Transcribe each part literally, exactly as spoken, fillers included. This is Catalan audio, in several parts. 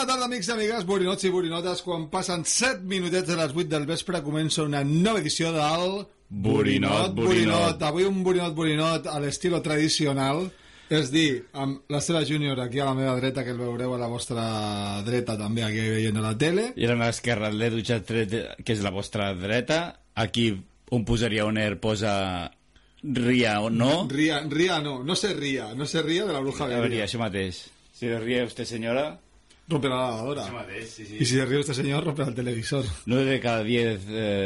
Bona tarda, amics i amigues, borinots i borinotes. Quan passen set minutets de les vuit del vespre comença una nova edició del... Borinot, Borinot. Avui un Borinot, Borinot a l'estilo tradicional, és dir, amb la seva júnior aquí a la meva dreta, que el veureu a la vostra dreta també aquí veient a la tele. I a la meva esquerra l'Edu Xatret, que és la vostra dreta. Aquí on posaria on er posa ria o no. Ria, ria no, no se ria, no se ria de la bruja A veure, això mateix. Si ria usted, senyora... Rompe la lavadora. Això mateix, sí, sí. Y si se ríe este señor, rompe el televisor. nueve de cada diez,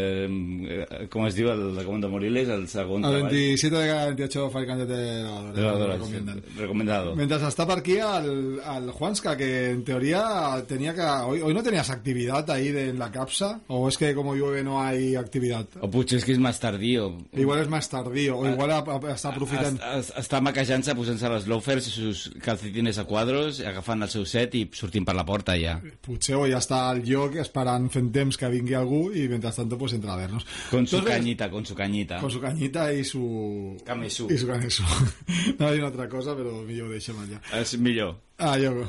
eh, com es diu el de Comando Moriles, el segon el treball. veintisiete de cada veintiocho fabricantes de lavadora. De lavadora, recomiendan. Recomendado. Mientras está por aquí al, al Juanska, que en teoría tenía que... Hoy, hoy no tenías actividad ahí de, en la capsa, o es que como llueve no hay actividad. O potser és que és més tardío. Igual és més tardío, o igual a, a, està aprofitant... Es, es, està maquejant-se, posant-se les loafers, sus calcetines a quadros, agafant el seu set i sortint per la porta ja. Potser o ja està al lloc esperant fent temps que vingui algú i mentre tanto pues entra a vernos. Con su Entonces, cañita, con su cañita. Con su cañita i su... Camesu. I su camesu. No hi ha una altra cosa, però millor ho deixem allà. És millor. Ah, jo.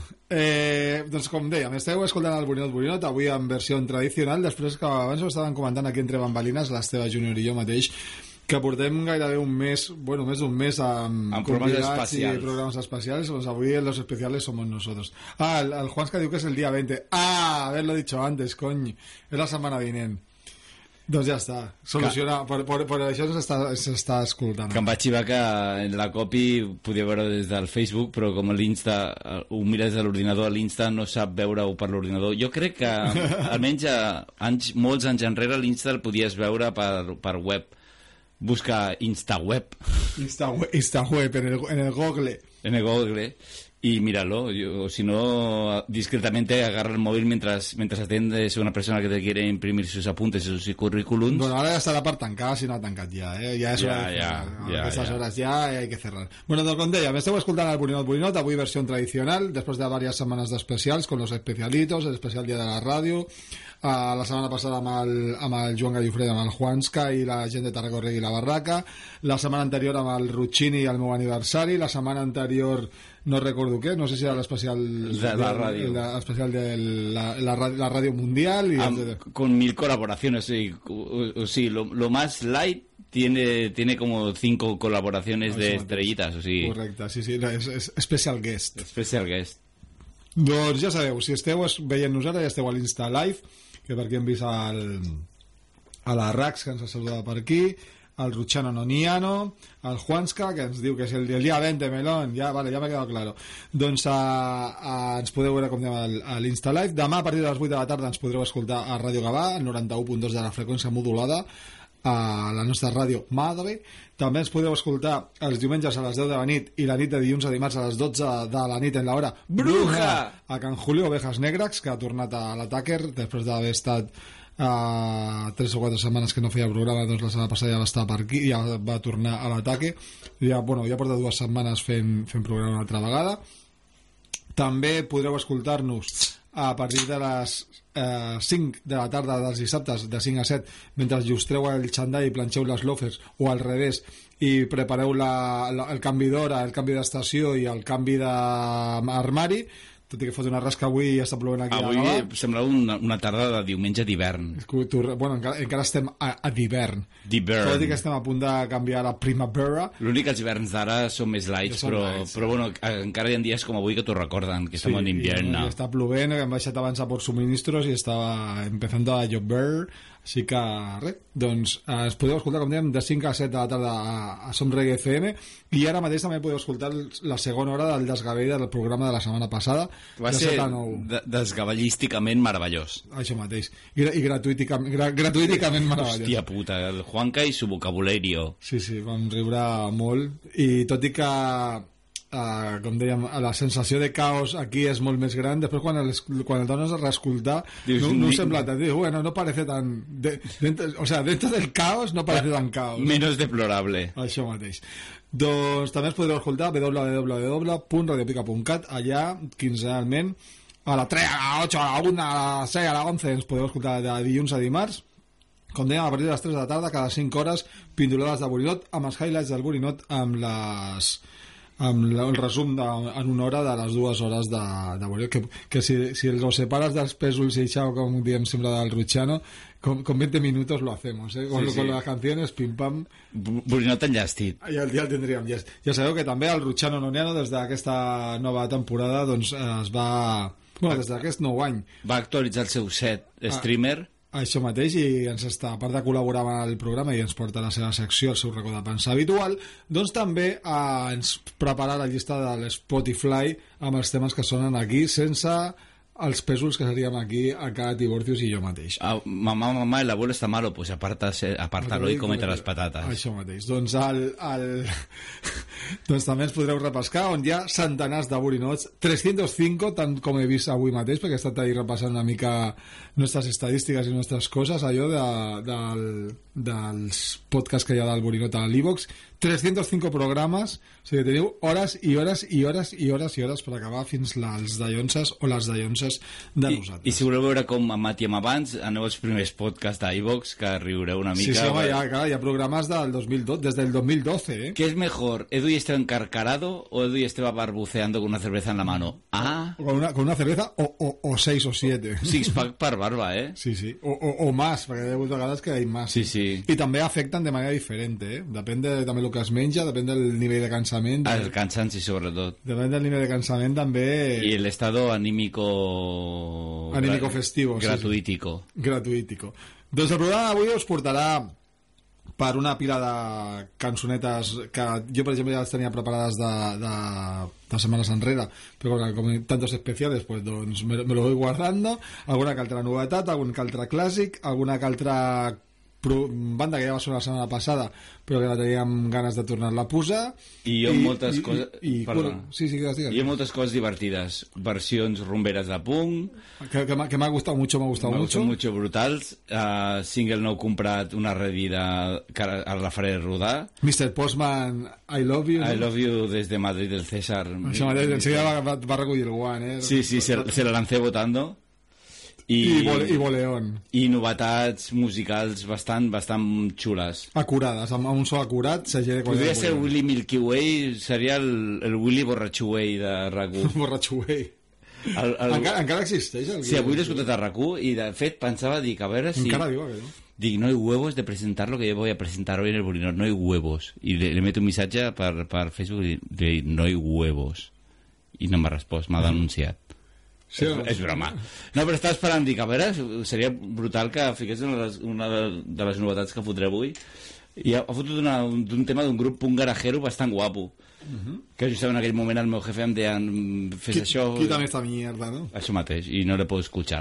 Eh, doncs com dèiem, esteu escoltant el Borinot Borinot, avui en versió tradicional, després que abans ho estàvem comentant aquí entre bambalines, l'Esteve Júnior i jo mateix, que portem gairebé un mes, bueno, més d'un mes amb, amb programes especials. i programes especials, doncs avui los especiales somos nosotros. Ah, el, el Juanska diu que és el dia veinte. Ah, haberlo dicho antes, cony. És la setmana vinent. Doncs ja està, soluciona, per, per, per això s'està escoltant. Que em vaig xivar que en la copy podia veure des del Facebook, però com l'Insta ho mires de l'ordinador, l'Insta no sap veure-ho per l'ordinador. Jo crec que almenys a anys, molts anys enrere l'Insta el podies veure per, per web. Busca InstaWeb. InstaWeb, InstaWeb en, el, en el Google. En el Google. Y míralo. Yo, o si no, discretamente agarra el móvil mientras, mientras atiendes a una persona que te quiere imprimir sus apuntes y sus currículums. Bueno, ahora ya estará per tancar, si no ha tancat ja, eh? Ja és ja, hora de ja, a ja, aquestes ja. hores ja hay que cerrar. Bueno, doncs com deia, m'esteu escoltant el Borinot Borinot, avui versió tradicional, després de diverses setmanes d'especials, con los especialitos, el especial dia de la ràdio, uh, la setmana passada amb el, amb el Joan Gallofreda, amb el Juanska i la gent de Tarracorregui i la Barraca, la setmana anterior amb el Ruccini i el meu aniversari, la setmana anterior no recordo què, no sé si era l'especial de la ràdio, l'especial de la, la, la ràdio mundial y Am, de... con mil colaboraciones, sí, o, o, sí lo, lo más light tiene, tiene como cinco colaboraciones no, de estrellitas, o sigui. Correcte, sí, sí, és, és special guest. Special guest. Doncs ja sabeu, si esteu veient-nos ara, ja esteu a l'Insta Live, que per aquí hem vist el, a la Rax, que ens ha saludat per aquí, al Ruchano Noniano, al Juanska, que ens diu que és el, el dia veinte, melón, ja, vale, ja m'ha quedat claro. Doncs a, a, ens podeu veure, com dèiem, a l'Insta Live. Demà, a partir de les vuit de la tarda, ens podreu escoltar a Ràdio Gavà, al noranta-u punt dos de la freqüència modulada, a la nostra ràdio Madre. També ens podeu escoltar els diumenges a les deu de la nit i la nit de dilluns a dimarts a les dotze de la nit en l'hora Bruja! A Can Julio Ovejas Negras, que ha tornat a l'Ataker després d'haver estat Uh, tres o quatre setmanes que no feia programa, doncs la setmana passada ja va estar per aquí, ja va tornar a l'ataque, ja, bueno, ja porta dues setmanes fent, fent programa una altra vegada. També podreu escoltar-nos a partir de les eh, cinc de la tarda dels dissabtes, de cinc a set, mentre llustreu el xandall i planxeu les loafers, o al revés, i prepareu la, la, el canvi d'hora, el canvi d'estació i el canvi d'armari, tot i que fot una rasca avui i està plovent aquí avui a Gavà. Sembla una, una tarda de diumenge d'hivern. Bueno, encara, encara estem a, a d'hivern. D'hivern. Tot i que estem a punt de canviar a primavera. L'únic que els hiverns d'ara són més lights, són però, lights. Però bueno, encara hi ha dies com avui que t'ho recorden, que estem sí, en invierno. I, i està plovent, hem baixat abans a por suministros i estava empezando a llover, així que res, doncs eh, es podeu escoltar, com dèiem, de cinc a set de la tarda a, a Som Reggae F M, i ara mateix també podeu escoltar la segona hora del desgavell del programa de la setmana passada. Va de ser de, desgavellísticament meravellós. Això mateix. I, i gratuïticament, gra, gratuïticament meravellós. Hòstia puta, el Juanca i su vocabulario. Sí, sí, vam riure molt. I tot i que Uh, com dèiem, la sensació de caos aquí és molt més gran. Després quan el, quan el tornes a reescoltar Dius, no, no ni... sembla tant, dius, bueno, no parece tan de, dentro, o sea, dentro del caos no parece tan caos, menos deplorable. Això mateix. Doncs també es podreu escoltar a w w w punt radiopica punt cat, allà quinzenalment a la tres, a la ocho, a la una, a la seis, a la once ens podeu escoltar de dilluns a dimarts, com dèiem, a partir de les tres de la tarda, cada cinc hores, pindolades de Borinot, amb els highlights del Borinot, amb les amb el resum de, en una hora de les dues hores de, de Borinot, que, que si, si los separas dels pésols y això, com diem sempre del Ruchano, con, con veinte minutos lo hacemos, ¿eh? Con, sí, sí. con las canciones, pim pam. Borinot enllestit. Ja, ja el tindríem llest. Ja sabeu que també el Ruchano Noniano, des d'aquesta nova temporada, doncs es va... Bueno, des d'aquest nou any. Va actualitzar el seu set streamer. Ah. Això mateix, i ens està, a part de col·laborar amb el programa i ens porta la seva secció, el seu racó de pensar habitual, doncs també eh, ens prepara la llista de l'Spotify amb els temes que sonen aquí, sense els pésols que seríem aquí a cada Tiborcius i jo mateix. Ah, mamá, mamá, el abuelo está malo, pues aparta-lo i comete les patates. Això mateix. Doncs, el, el... doncs també ens podreu repescar, on hi ha centenars de borinots, trescientos cinco, tant com he vist avui mateix, perquè he estat ahí repassant una mica nostres estadístiques i nostres coses, allò de, del, dels podcasts que hi ha del Borinot a l'Ivox, trescientos cinco programes, o sigui, teniu hores i hores i hores i hores i hores per acabar fins les dallonses o les dallonses de nosaltres. I, i si voleu veure com matíem abans, aneu als primers podcasts d'iVox, que riureu una mica. Sí, sí, home, hi ha, clar, hi ha programes del dos mil doce, des del dos mil doce, ¿eh? ¿Qué es mejor, Edu y Esteban encarcarado o Edu y Esteban barbuceando con una cerveza en la mano? Ah. Con una, con una cerveza o, o, o seis o siete. Six pack per barba, ¿eh? Sí, sí. O, o, o más, porque hay vegades que hay más. Sí, sí. Y també afecten de manera diferente, ¿eh? Depende també el que es menja, depèn del nivell de cansament. Ah, el cansanci, sobretot. Depèn del nivell de cansament, també... I el estado anímico... Anímico festivo. Gratuítico. Sí, sí. Gratuítico. Doncs el programa d'avui us portarà per una pila de cançonetes que jo, per exemple, ja les tenia preparades de, de, de setmanes enrere, però com tantos especiales, pues, doncs me, me lo voy guardando. Alguna que altra novetat, algun que altre clàssic, alguna que altra banda que ja va sonar la setmana passada però que la teníem ganes de tornar-la a posar, i jo I, moltes i, coses i, i, bueno, sí, sí, digues, digues. Hi ha moltes coses divertides, versions rumberes de punk que, que m'ha gustat mucho, m'ha gustat mucho mucho brutals, uh, single nou comprat, una revida que ara la faré rodar, mister Postman, I love you, I no? love you desde Madrid del César, això mateix, enseguida va, va, va recollir el guant, eh? Sí, sí, se, se la lancé votando. I, I, bole, i Boleón i novetats musicals bastant bastant xules, acurades, amb, amb un so acurat. Podria ser Willy Milky Way, seria el, el Willy Borratxo Way de RAC u. Borratxo Way el, el... encara, encara existeix el... Sí, avui l'he escoltat a RAC u i de fet pensava, dic, a veure si encara diu aquell, no? Dic, no hay huevos de presentar lo que yo voy a presentar hoy en el Borinot, no hay huevos, i le, le meto un missatge per, per Facebook i le dic, no hay huevos, i no m'ha respost, m'ha denunciat. Sí, és, és broma. No, però estava esperant, dic, a veure, seria brutal que fiqués una de les, una de les novetats que fotré avui. I ha, ha fotut d'un tema d'un grup punk garajero bastant guapo. Uh-huh. Que justament en aquell moment el meu jefe em deia, fes això... Quítame esta mierda, no? Això mateix, i no le puedo escuchar.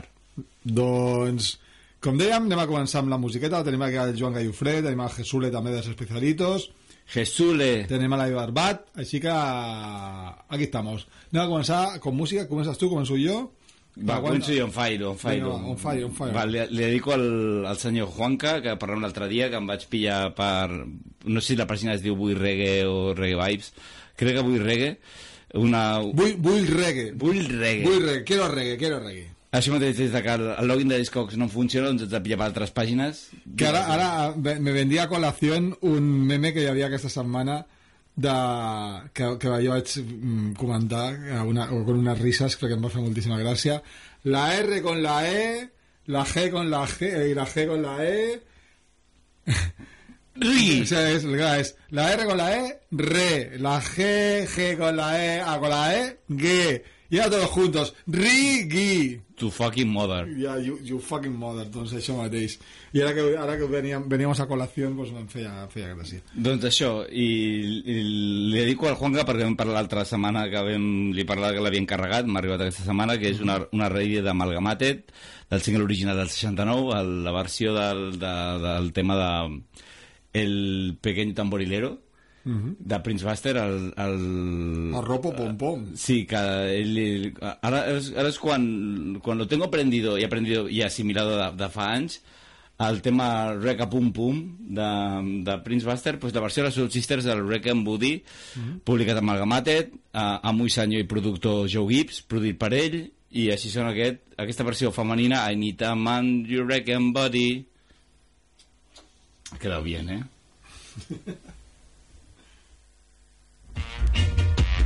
Doncs, com dèiem, anem a començar amb la musiqueta. Tenim aquí el Joan Gallofré, tenim el Jesule també dels Especialitos. Jesule. Tenim a la Ibarbat, així que aquí estamos. Anem a començar con música. Comences tu, començo jo. Va, començo jo, on fire, on fire. Venga, on fire, on fire. Va, li, li dedico al, al senyor Juanca, que parlem l'altre dia, que em vaig pillar per... No sé si la pàgina es diu Vull Reggae o Reggae Vibes. Crec que Vull Reggae. Una... Vull, vull reggae. Vull reggae. Vull reggae, quiero reggae, quiero reggae. Això mateix, des que el login de Discogs no funciona, doncs ets de pillar per altres pàgines. Que ara, ara me vendía a colación un meme que hi havia aquesta setmana de, que, que jo vaig comentar una, con unes risas, crec que em va fer moltíssima gràcia. La R con la E, la G con la G i la G con la E... Ri. O sea, es, es la R con la E, re, la G, G con la E, A con la E, G. I ara tots juntos, Rigui. Tu fucking mother. Yeah, you, you fucking mother, doncs això mateix. I ara que, ara que veníem, veníamos a col·lació, doncs em feia, feia gràcia. Doncs això, i, i li dedico al Juanca perquè vam parlar l'altra setmana que vam, li parlar que l'havia encarregat, m'ha arribat aquesta setmana, que és una, una ràdio d'Amalgamated, del single original del seixanta-nou, el, la versió del, de, del tema de El Pequeño Tamborilero, Uh-huh. de Prince Buster, el... El, el Ropo Pom Pom. Sí, que ell... Ara és, ara és quan, quan lo tengo aprendido y aprendido y asimilado de, de fa anys, el tema Reggae Pum Pum de, de Prince Buster, pues la versió de les Soul Sisters del Reggae and Booty, uh-huh. publicat a Amalgamated, a, a Muy Sanyo i productor Joe Gibbs, produït per ell, i així sona aquest, aquesta versió femenina, I Need a Man, You Reggae and Body. Ha quedado bien, eh?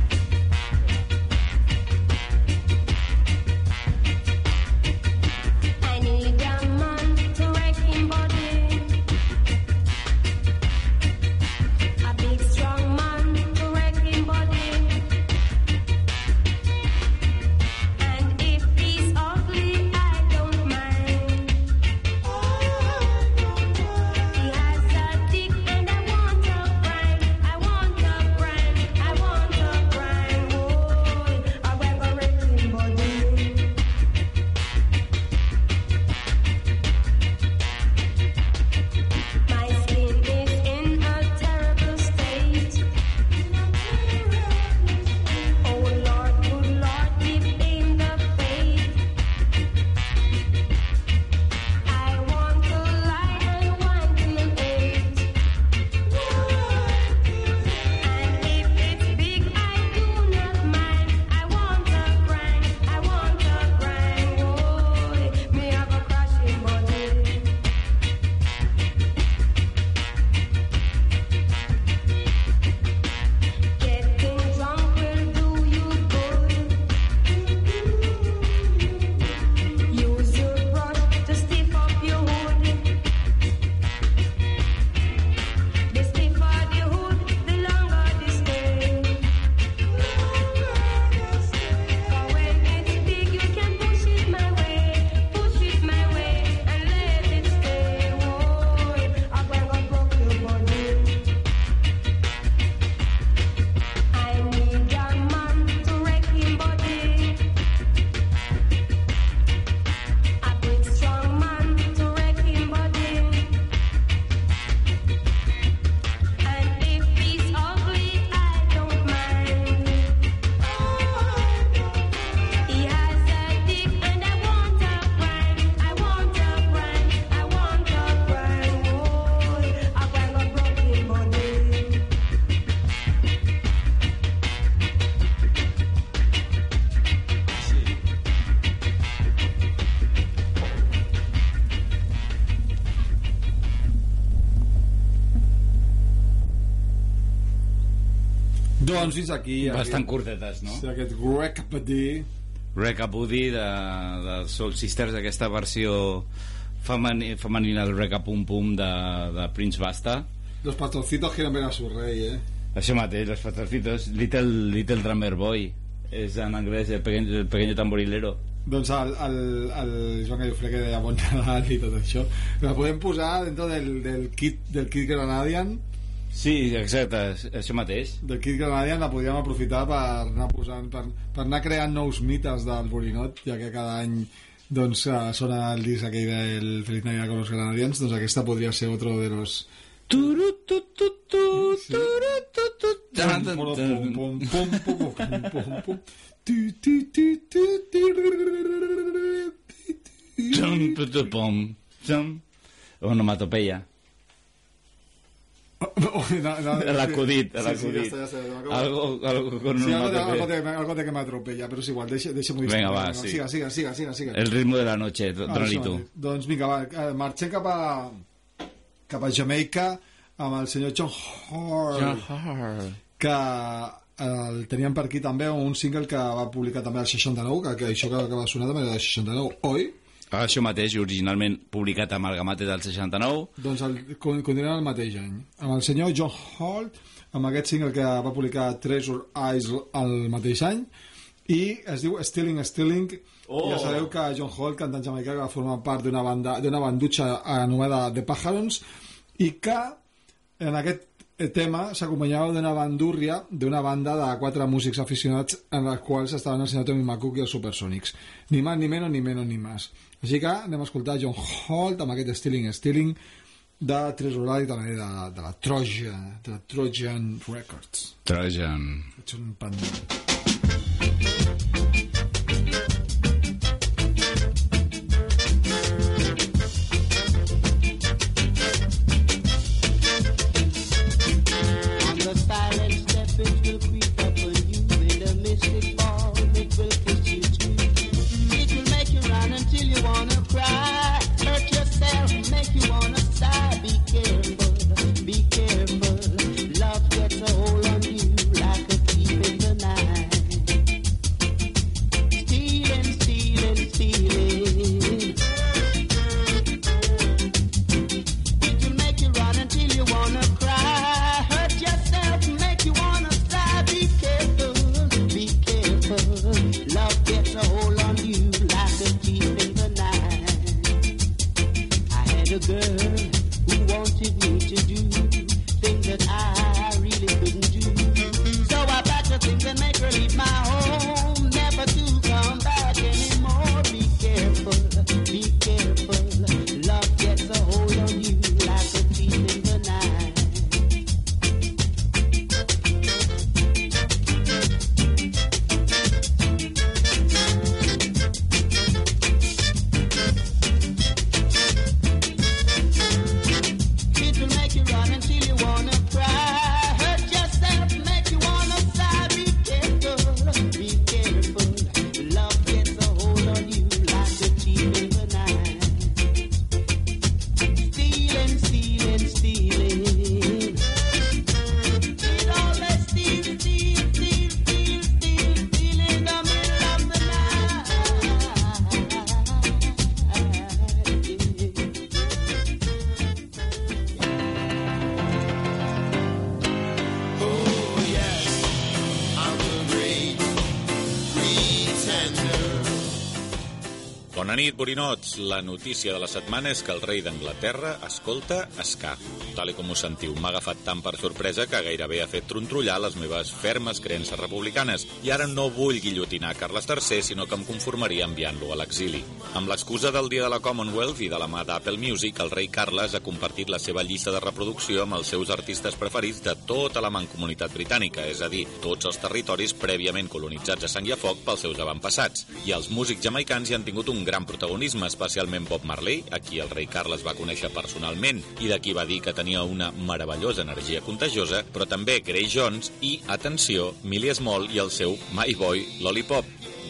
Doncs fins aquí. Bastant curtetes, no? Sí, aquest Recapudi. Recapudi de, de Soul Sisters, aquesta versió femeni, femenina del Recapum Pum de, de Prince Basta. Los pastorcitos quieren ver a su rey, eh? Això mateix, los pastorcitos. Little, little Drummer Boy. És en anglès el pequeño, el pequeño tamborilero. Doncs el, el, el Joan Gallofré que deia Bon Nadal i tot això la podem posar dentro del, del kit del kit Granadian. Sí, exacte, això mateix. Del kit Granadian la podríem aprofitar per anar posant, per, per anar creant nous mites del Borinot, ja que cada any doncs sona el disc aquell del Feliz Navidad con los Granadians, doncs aquesta podria ser otro de los onomatopeia. L'acudit, l'acudit. Algo, algo con sí, algo, onomatopeia. algo, de, algo de que me atropella, però és igual, deixa, deixa muy Venga, va, sí. Siga, siga, siga, siga, siga. El ritmo de la noche, dona-li tu. Doncs vinga, va, marxem cap a cap a Jamaica amb el senyor John Hart, John Hart. que el teníem per aquí també un single que va publicar també al seixanta-nou, que, que això que, que va sonar també del seixanta-nou, oi? Això mateix, originalment publicat amb Amalgamate del seixanta-nou. Doncs el, continuem el mateix any amb el senyor John Hart, amb aquest single que va publicar Treasure Eyes el mateix any, i es diu Stealing Stealing. Oh. Ja sabeu que John Hart, cantant jamaicà, que va formar part d'una banda, d'una bandutxa anomenada The Pajarons, i que en aquest tema s'acompanyava d'una bandúrria d'una banda de quatre músics aficionats en els quals estaven el senyor Tommy McCook i els Supersonics. Ni más, ni menos, ni menos, ni más. Així que anem a escoltar John Holt amb aquest Stealing Stealing de tres horari també de, de la Trojan, de la Trojan Records. Trojan. Ets un pan. Bona nit, borinots. La notícia de la setmana és que el rei d'Anglaterra escolta ska. Tal com ho sentiu, m'ha agafat tant per sorpresa que gairebé ha fet trontrollar les meves fermes creences republicanes. I ara no vull guillotinar Carles tercer, sinó que em conformaria enviant-lo a l'exili. Amb l'excusa del dia de la Commonwealth i de la mà d'Apple Music, el rei Carles ha compartit la seva llista de reproducció amb els seus artistes preferits de tota la mancomunitat britànica, és a dir, tots els territoris prèviament colonitzats a sang i a foc pels seus avantpassats. I els músics jamaicans hi han tingut un gran protagonisme, especialment Bob Marley, a qui el rei Carles va conèixer personalment i de qui va dir que tenia una meravellosa energia contagiosa, però també Grace Jones i, atenció, Millie Small i el seu My Boy Lollipop.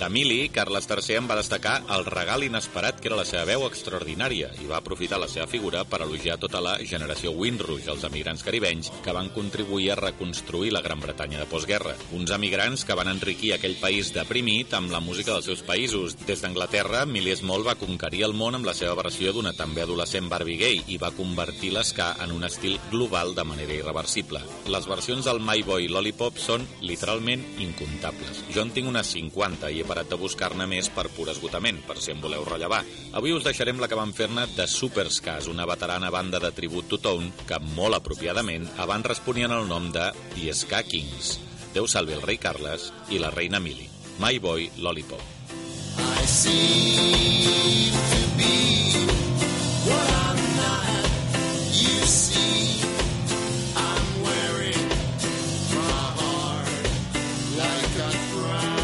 D'Emili, Carles tercer en va destacar el regal inesperat que era la seva veu extraordinària i va aprofitar la seva figura per elogiar tota la generació Windrush, els emigrants caribenys que van contribuir a reconstruir la Gran Bretanya de postguerra. Uns emigrants que van enriquir aquell país deprimit amb la música dels seus països. Des d'Anglaterra, Millie Small va conquerir el món amb la seva versió d'una també adolescent Barbie gay i va convertir l'esca en un estil global de manera irreversible. Les versions del My Boy Lollipop són literalment incomptables. Jo en tinc unes cinquanta i he parat de buscar-ne més per pur esgotament, per si em voleu rellevar. Avui us deixarem la que van fer-ne de Superscars, una veterana banda de tribut to Tone que, molt apropiadament, abans responien el nom de The Ska Kings. Déu salvi el rei Carles i la reina Millie. My Boy Lollipop. I seem to be what I'm not, you see. I'm wearing my heart like a crown.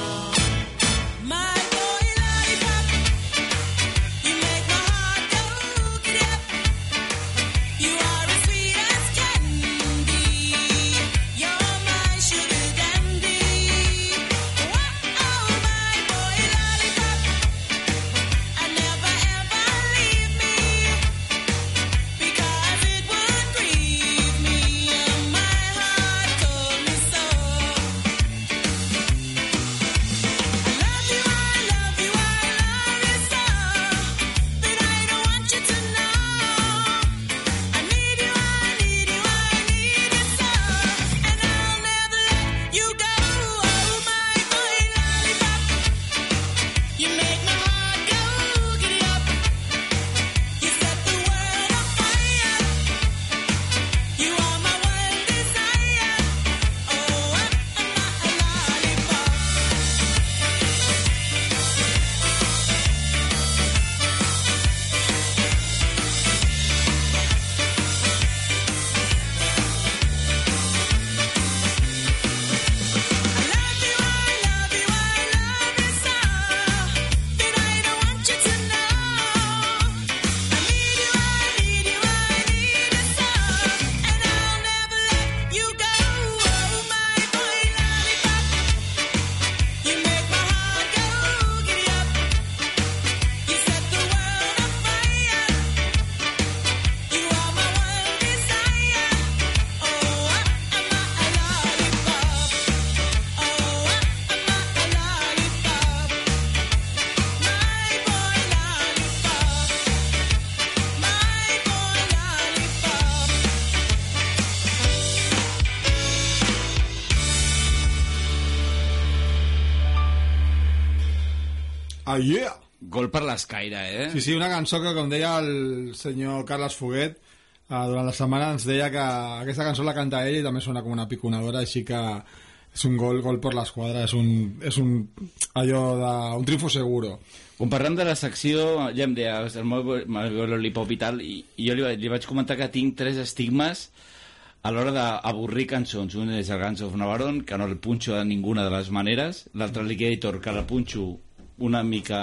Ah, yeah! Gol per l'escaire, eh? Sí, sí, una cançó que, com deia el senyor Carles Foguet, eh, durant la setmana ens deia que aquesta cançó la canta ell i també sona com una piconadora, així que és un gol, gol per l'esquadra, és un, és un allò de, un triunfo seguro. Quan parlem de la secció, ja em deia el meu lollipop i tal, i, i jo li, li vaig comentar que tinc tres estigmes a l'hora d'avorrir cançons. Un és el Guns of Navarone, que no el punxo de ninguna de les maneres, l'altre el Liquidator, que la punxo una mica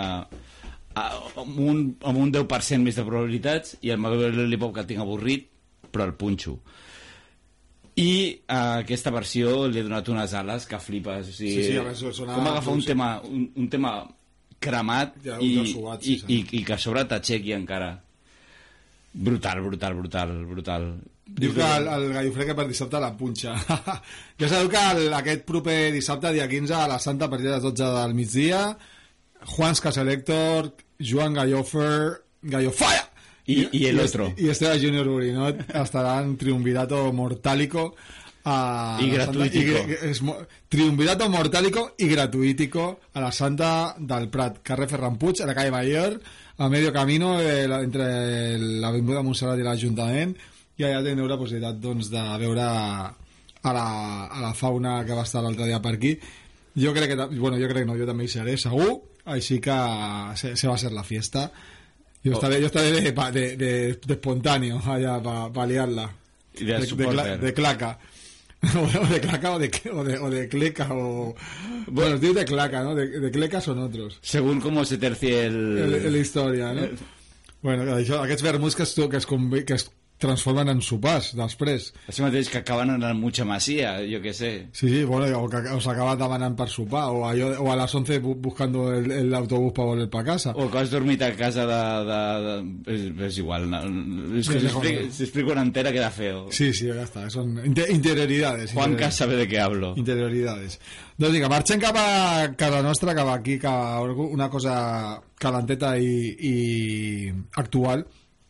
amb un, amb un deu per cent més de probabilitats, i el meu lollipop que el tinc avorrit, però el punxo. I uh, aquesta versió li he donat unes ales que flipes. O sigui, sí, sí, a veure, sona com agafar un tema, un, un tema cremat ja, i, suat, i, sí, i, i que a sobre t'aixequi encara. Brutal, brutal, brutal, brutal. Diu que el, el Gallofre que per dissabte la punxa. Ja sabeu que el, aquest proper dissabte, dia quinze, a la Santa, a partir de les dotze del migdia, Juans Caselector, Joan Gallofer, Gallofaya! I, i el otro. Y Esteban Junior Urinot estarán triunvirato mortálico a y gratuítico. Santa, y, es, triunvirato mortálico y gratuítico a la Santa del Prat, carrer Ferran Puig, a la calle Mayor, a medio camino eh, la, entre l'Avinguda Montserrat i l'Ajuntament, i allà tindreu la possibilitat doncs, de veure a la, a la fauna que va estar l'altre dia per aquí. Jo crec que, bueno, jo crec que no, jo també hi seré, segur, així que se, se va a ser la fiesta. Yo estaré, yo estaré de, de, de, de espontáneo allá para pa liarla. Y de, de, de, cla, de claca. O de claca o de, o de, o de cleca. O... Bueno, los tíos de claca, ¿no? De, de cleca son otros. Según cómo se tercie el... el, el historia, ¿no? Bueno, això, aquests vermuts que es, que es, que es transformen en sopars després. Això mateix que acaben en el Mucha Masia, jo què sé. Sí, sí, bueno, o, que, o s'acaben demanant per sopar, o, allò, o a les once bu buscando el, el autobús per volver pa casa. O que has dormit a casa de... de, de és, és igual, no, és que si explico, si explico una entera queda feo. Sí, sí, ja està, son inter interioridades. Juan Cas sabe de què hablo. Interioridades. Doncs vinga, marxem cap a casa nostra, cap aquí, cap a una cosa calenteta i, i actual.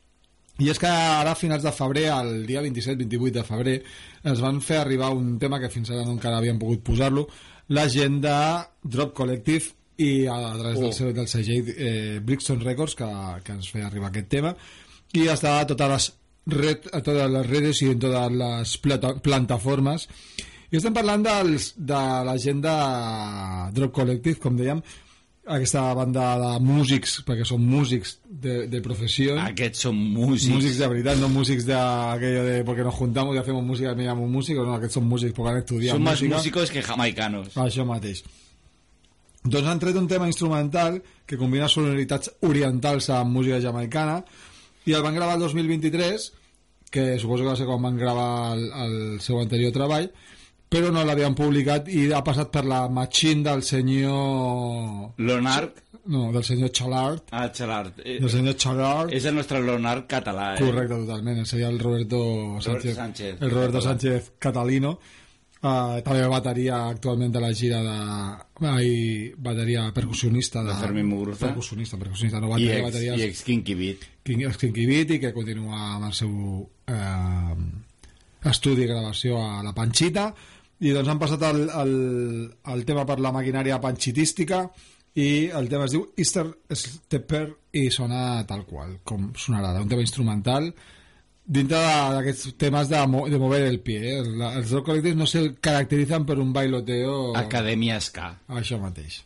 I és que ara a finals de febrer, el dia vint-i-set vint-i-vuit de febrer, ens van fer arribar un tema que fins ara no encara havíem pogut posar-lo, la gent de Drop Collective i a través oh. del, seu, del segell eh, Brixton Records que, que ens feia arribar aquest tema, i està a totes les, red, a totes les redes i en totes les plata, plataformes. I estem parlant dels, de la gent de Drop Collective, com dèiem, aquesta banda de músics, perquè són músics de, de professió. Aquests són músics. Músics de veritat, no músics de aquello de porque nos juntamos y hacemos música y me llamo músico, no, aquests són músics perquè han estudiat són música. Són més músicos que jamaicanos. Això mateix. Doncs han tret un tema instrumental que combina sonoritats orientals amb música jamaicana i el van gravar el dos mil vint-i-tres, que suposo que va ser quan van gravar el, el seu anterior treball, però no l'havien publicat i ha passat per la machine del senyor... Leonard? No, del senyor Chalart. Ah, Chalart. Del senyor Chalart. És el nostre Leonard català, eh? Correcte, totalment. Seria el Roberto Sánchez. Roberto Sánchez. El Roberto català. Sánchez catalino. Uh, també bateria actualment de la gira de... Ai, bateria percussionista de... De Fermín Muguruza. Percussionista, percussionista. No, bateria, I ex, bateries... i ex Kinky Beat. King, ex Kinky Beat i que continua amb el seu eh, estudi i gravació a la Panchita. I doncs han passat el, el, el tema per la maquinària panxitística i el tema es diu Easter Stepper i sona tal qual, com sonarà, un tema instrumental dintre d'aquests temes de, mo de mover el pie. Eh? Els dos col·lectius no se caracteritzen per un bailoteo... Acadèmia Ska. Això mateix.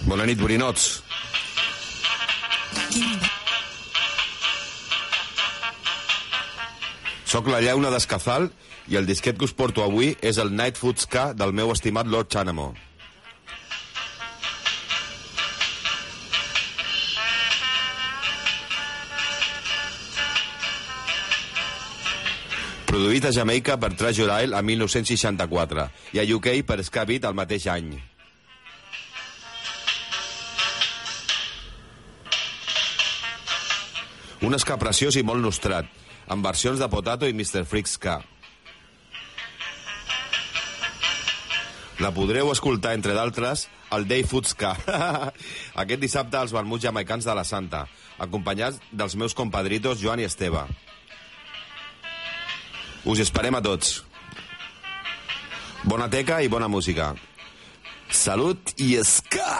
Bona nit, borinots. Soc la llauna d'Escazal i el disquet que us porto avui és el Night Food Ska del meu estimat Lord Chanamo. Produït a Jamaica per Treasure Isle a mil nou-cents seixanta-quatre i a U K per Ska Beat el mateix any. Un ska preciós i molt nostrat, amb versions de Potato i mister Freak Ska. La podreu escoltar, entre d'altres, al Day Food Ska. Aquest dissabte als vermuts jamaicans de la Santa, acompanyats dels meus compadritos Joan i Esteve. Us esperem a tots. Bona teca i bona música. Salut i ska!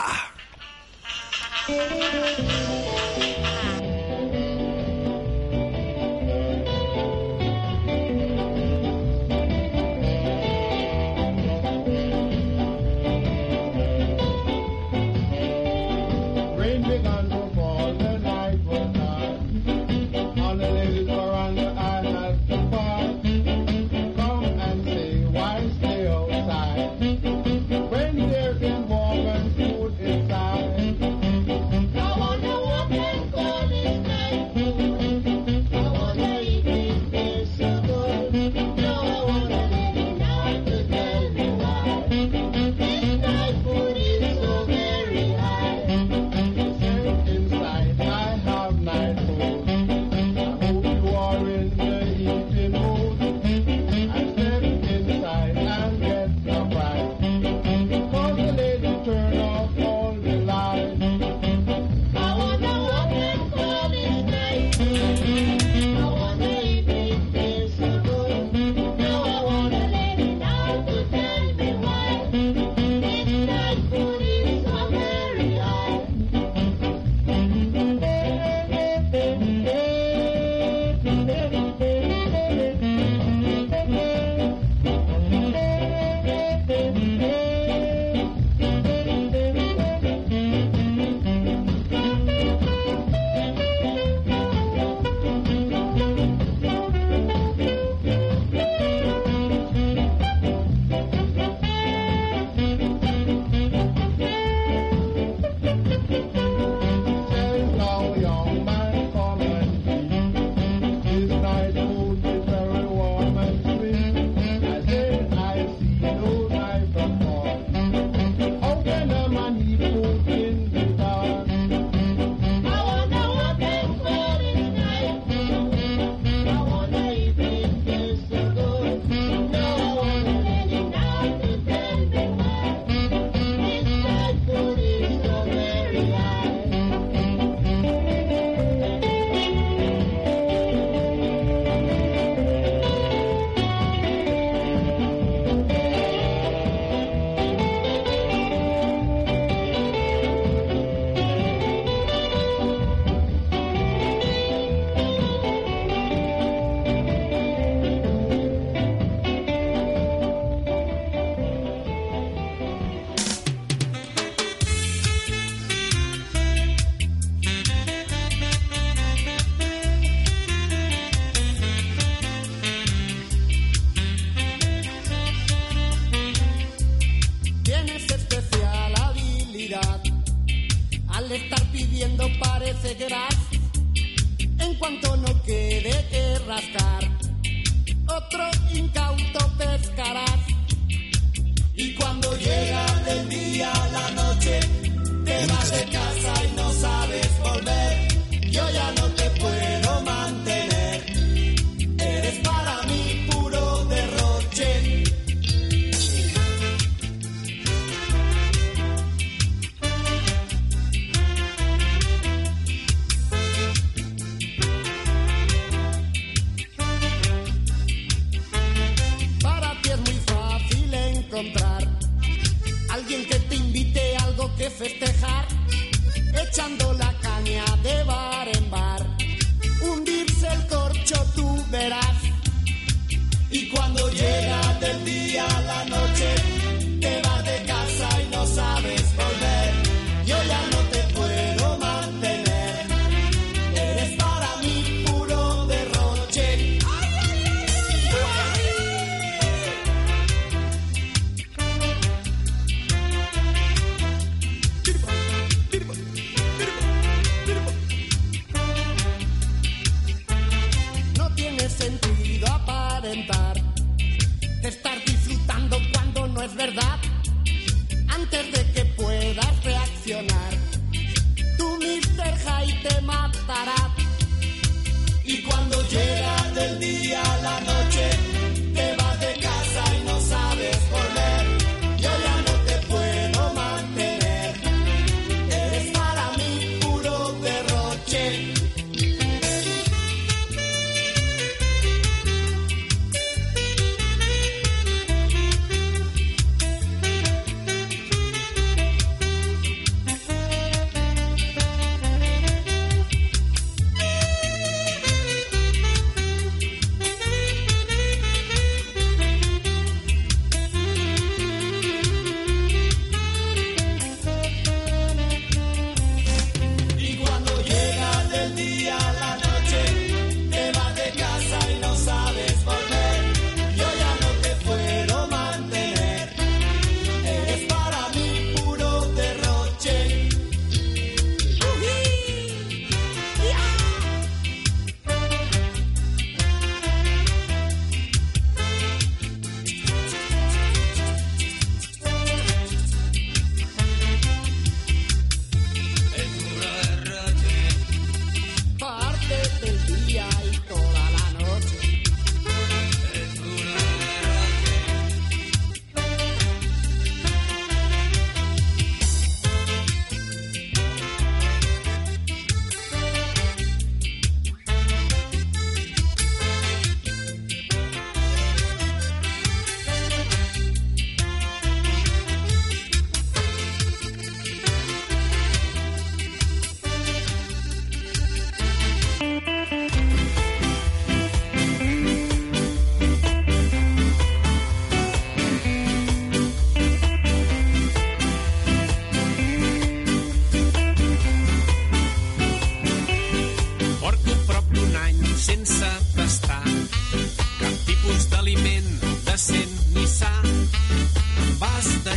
Yo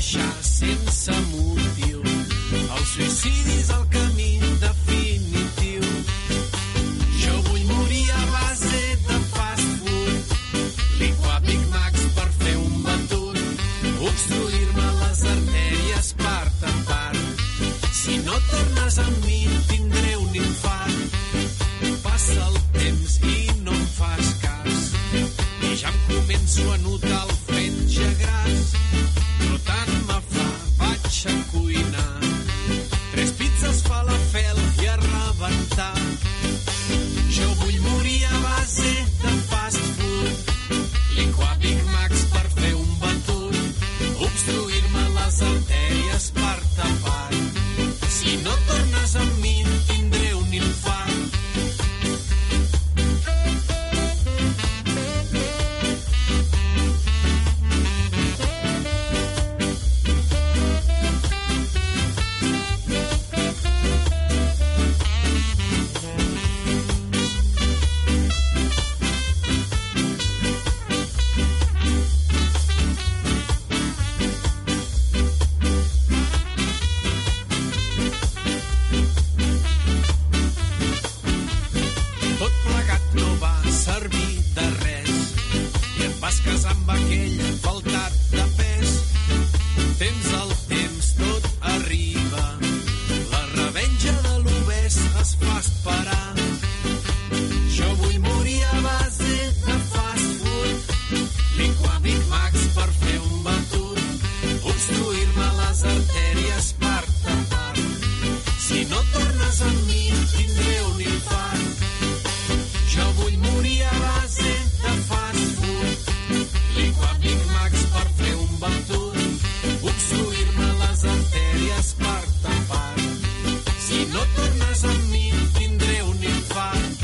deixar sense motiu. El suïcidi és el camí definitiu. Jo vull morir a base de fast food, liquar Big Macs per fer un batut, obstruir-me les artèries part a part. Si no tornes amb mi tindré un infart. Passa el temps i no em fas cas, i ja em començo a notar el fetge gras. Però tant me fa, vaig a cuinar tres pizzas falafel i a rebentar. Jo vull morir a base de fast food, liquar Big Macs per fer un batut, obstruir-me les artèries part a part. Si no tornes amb mi tindré un infart. Amb aquell faltat de pes, temps al temps tot arriba, la revenja de l'obès es fa esperar. Jo vull morir a base de fast food, liquar Big Macs per fer un batut, obstruir-me les artèries part a part. Si no tornes amb mi tindré un infart. Jo vull morir a base de fast food, liquar Big Macs per fer un batut, obstruir-me les artèries part a part. Si no tornes amb mi tindré un infart.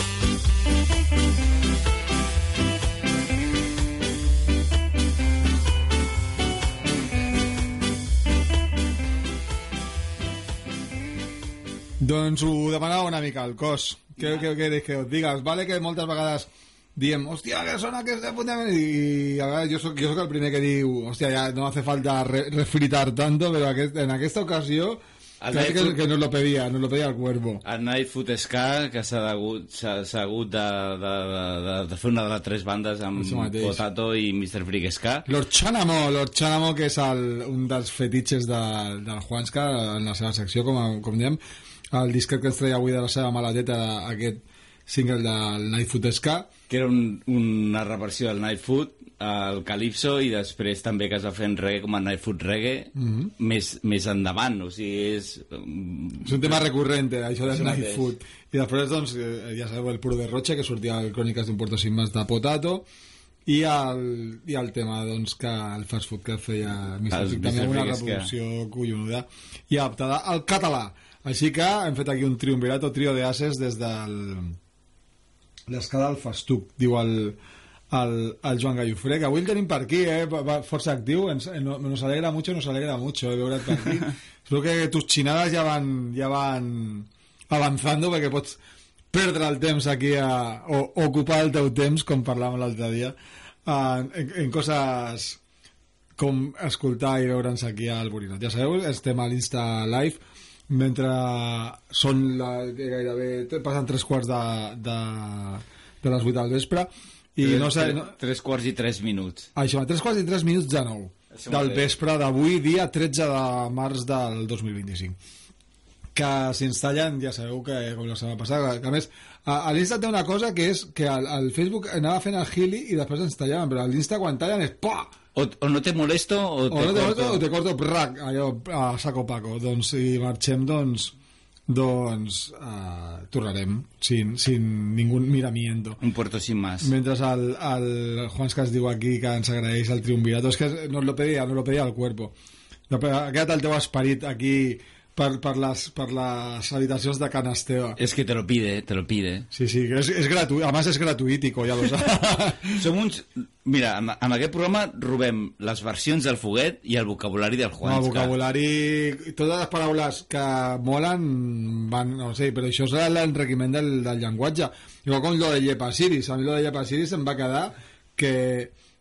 Doncs ho demanava una mica el cos. Què queréis que os diga? Vale que moltes vegades diem, hòstia, que són aquests de puta... I a vegades jo soc, jo soc el primer que diu, hòstia, ya no hace falta re refritar tanto, però aquest, en aquesta ocasió crec que, que nos lo pedía, nos lo pedía el cuerpo. El Night Food Ska, que s'ha hagut de, de, de, de fer una de les tres bandes amb Potato i mister Freak Ska. Lord Chanamo, Lord Chanamo, que és el, un dels fetitxes de, del Juanska en la seva secció, com, com diem, el disquet que ens treia avui de la seva maladeta, aquest single del Night Food Ska, que era un, una reversió del Night Food, el Calypso, i després també que es va fer en reggae com a Night Food Reggae, mm -hmm. més, més endavant, o sigui, és... És un tema recurrent, això del Night Food. I després, doncs, ja sabeu, el Puro de Roche, que sortia al Cròniques d'un Puerto Sin Más de Potato, i el, i el tema, doncs, que el fast food que feia mister Freak, també una reproducció collonuda i adaptada al català. Així que hem fet aquí un triumvirat o trio d'ases des del... l'escala del Fastuc, diu el, el, el Joan Gallofré, que avui el tenim per aquí, eh? Va força actiu, ens, no, nos alegra mucho, nos alegra mucho eh, veure't per aquí. Espero que tus chinadas ja van, ja van avanzando, perquè pots perdre el temps aquí a, o ocupar el teu temps, com parlàvem l'altre dia, en, en, en coses com escoltar i veure'ns aquí al Borinot. Ja sabeu, estem a l'Insta Live, mentre són la, gairebé passen tres quarts de, de, de les vuit del vespre i tres, no sé, tres, no... tres quarts i tres minuts això, tres quarts i tres minuts de nou això del vespre d'avui, dia tretze de març del dos mil vint-i-cinc, que s'installen, ja sabeu que com la setmana passada, que a més a, a l'Insta té una cosa que és que al, al Facebook anava fent el gili i després s'installaven, però a l'Insta quan tallen és pa! O, o no te molesto o te, o no te corto. Molesto, o te corto prac, allò a saco paco. Doncs si marxem, doncs doncs uh, tornarem sin, sin ningú miramiento. Un Puerto Sin Más. Mentre el, el Juan que es diu aquí que ens agraeix el triumvirato, és que nos lo pedía, nos lo pedía el cuerpo. Ha quedat el teu esperit aquí per, per, les, per les habitacions de Can Esteve. És que te lo pide, te lo pide. Sí, sí, és, és gratuït, a més és gratuïtico, ja lo saps. Som uns... Mira, amb, amb aquest programa robem les versions del Foguet i el vocabulari del Juanska. No, el vocabulari... Totes les paraules que molen van... No sé, però això és l'enriquiment del, del llenguatge. Igual com lo de Llepa Siris. A mi lo de Llepa Siris em va quedar que...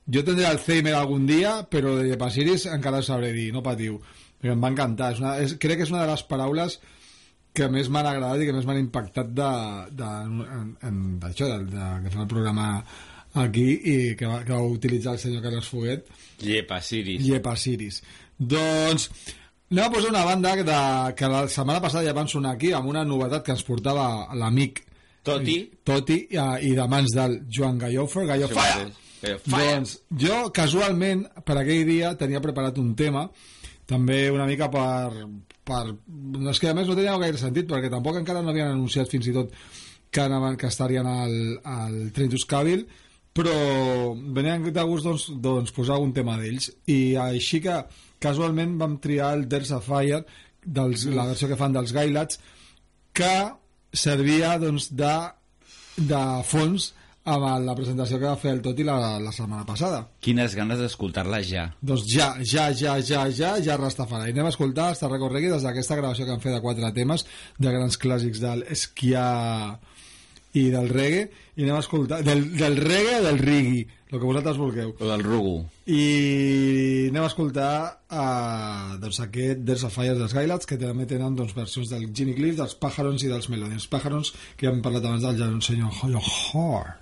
jo tindré Alzheimer algun dia, però de Llepasiris encara ho sabré dir, no patiu, perquè em va encantar. És una, és, crec que és una de les paraules que més m'han agradat i que més m'han impactat de, de, en, en, d'això, de, de, que fem el programa aquí i que va, que va utilitzar el senyor Carles Foguet. Llepasiris. Llepasiris. Doncs anem a posar una banda que, de, que la setmana passada ja van sonar aquí amb una novetat que ens portava l'amic Toti. Toti i, i de mans del Joan Gallofer, Gallofaya. Doncs jo casualment per aquell dia tenia preparat un tema també una mica per, per... No, és que a més no tenia gaire sentit perquè tampoc encara no havien anunciat fins i tot que, anaven, que estarien al, al Trentus Cabil, però venien de gust doncs, doncs posar un tema d'ells i així que casualment vam triar el There's a Fire dels, la versió que fan dels Gailats que servia doncs, de, de fons amb la presentació que va fer el Toti la, la setmana passada. Quines ganes d'escoltar-la ja. Doncs ja, ja, ja, ja, ja, ja Rastafari. Anem a escoltar Hasta Recorregui des d'aquesta gravació que han fet de quatre temes de grans clàssics del esquià i del reggae, i anem a escoltar del, del reggae o del rigui, el que vosaltres vulgueu. O del rugu. I anem a escoltar uh, doncs aquest There's a Fire dels Gailats, que també tenen doncs, versions del Jimmy Cliff, dels Pájaros i dels Melodies. Pájaros, que ja hem parlat abans del senyor Hoyo Hor.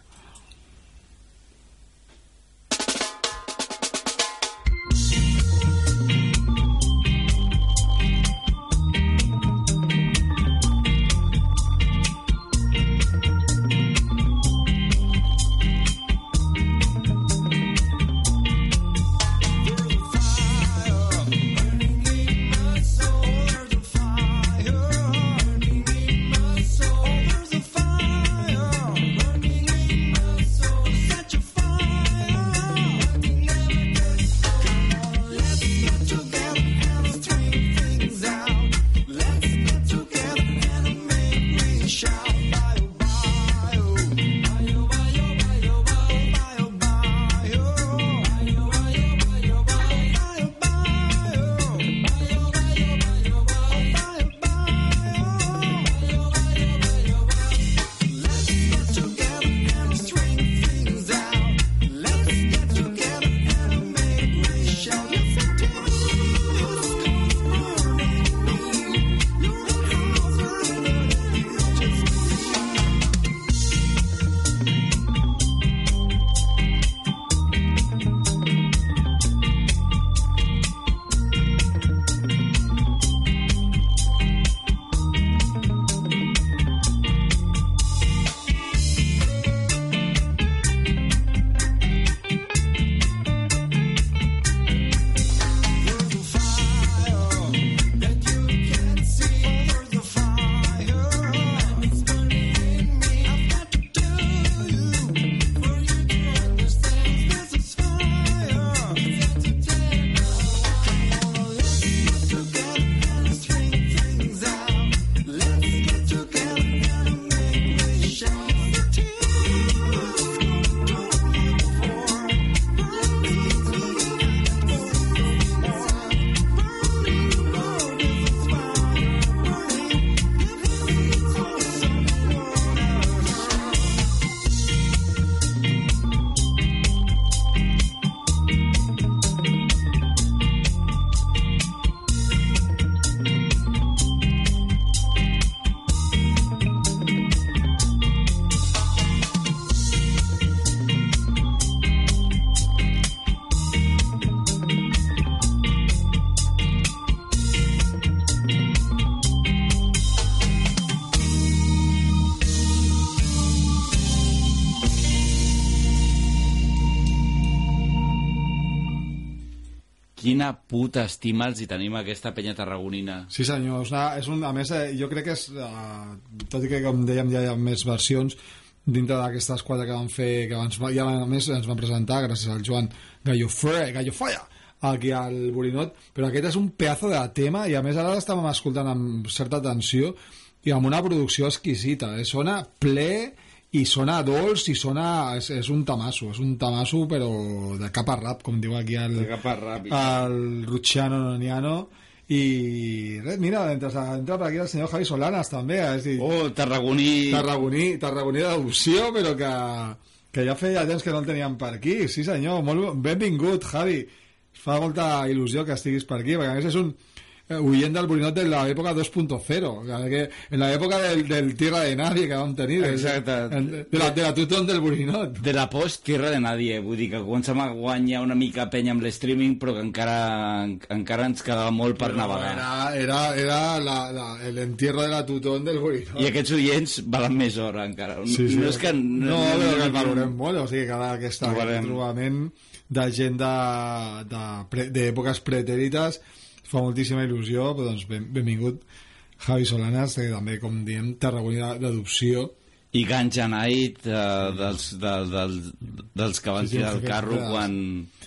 Quina puta estima els hi tenim a aquesta penya tarragonina. Sí senyor, és una, és un, a més eh, jo crec que és, eh, tot i que com dèiem ja hi ha més versions dintre d'aquestes quatre que van fer, que abans, ja a més ens van presentar gràcies al Joan Gallofer, Gallofolla aquí al Borinot, però aquest és un pedazo de tema i a més ara l'estàvem escoltant amb certa atenció i amb una producció exquisita, eh? Sona ple i sona dolç i sona... És, és un tamasso, és un tamasso però de capa rap, com diu aquí el, rap, el Luciano Noniano. I res, mira, entra, entra per aquí el senyor Javi Solanas també, és dir, oh, tarragoní tarragoní, tarragoní d'adopció, però que que ja feia temps que no el teníem per aquí. Sí, senyor, molt benvingut, Javi. Fa molta il·lusió que estiguis per aquí, perquè a més és un oient del Borinot de l'època dos punt zero, en l'època del, del Tierra de Nadie que vam tenir, exacte, de, de la, de la Tutón del Borinot, de la post Tierra de Nadie, vull dir que comencem a guanyar una mica penya amb l'streaming, però que encara encara ens quedava molt per però navegar. Era, era, era la, la, l'entierro de la Tutón del Borinot. I aquests oients valen més hora encara. Sí, sí, no és que... No, no, no, però que el valorem molt, o sigui, cada aquesta trobament de gent d'èpoques de, pretèrites fa moltíssima il·lusió, però doncs ben, benvingut Javi Solanas, que també, com diem, tarragoní d'adopció. I Ganja Night, eh, dels, de, del, dels que van sí, tirar el carro de... quan...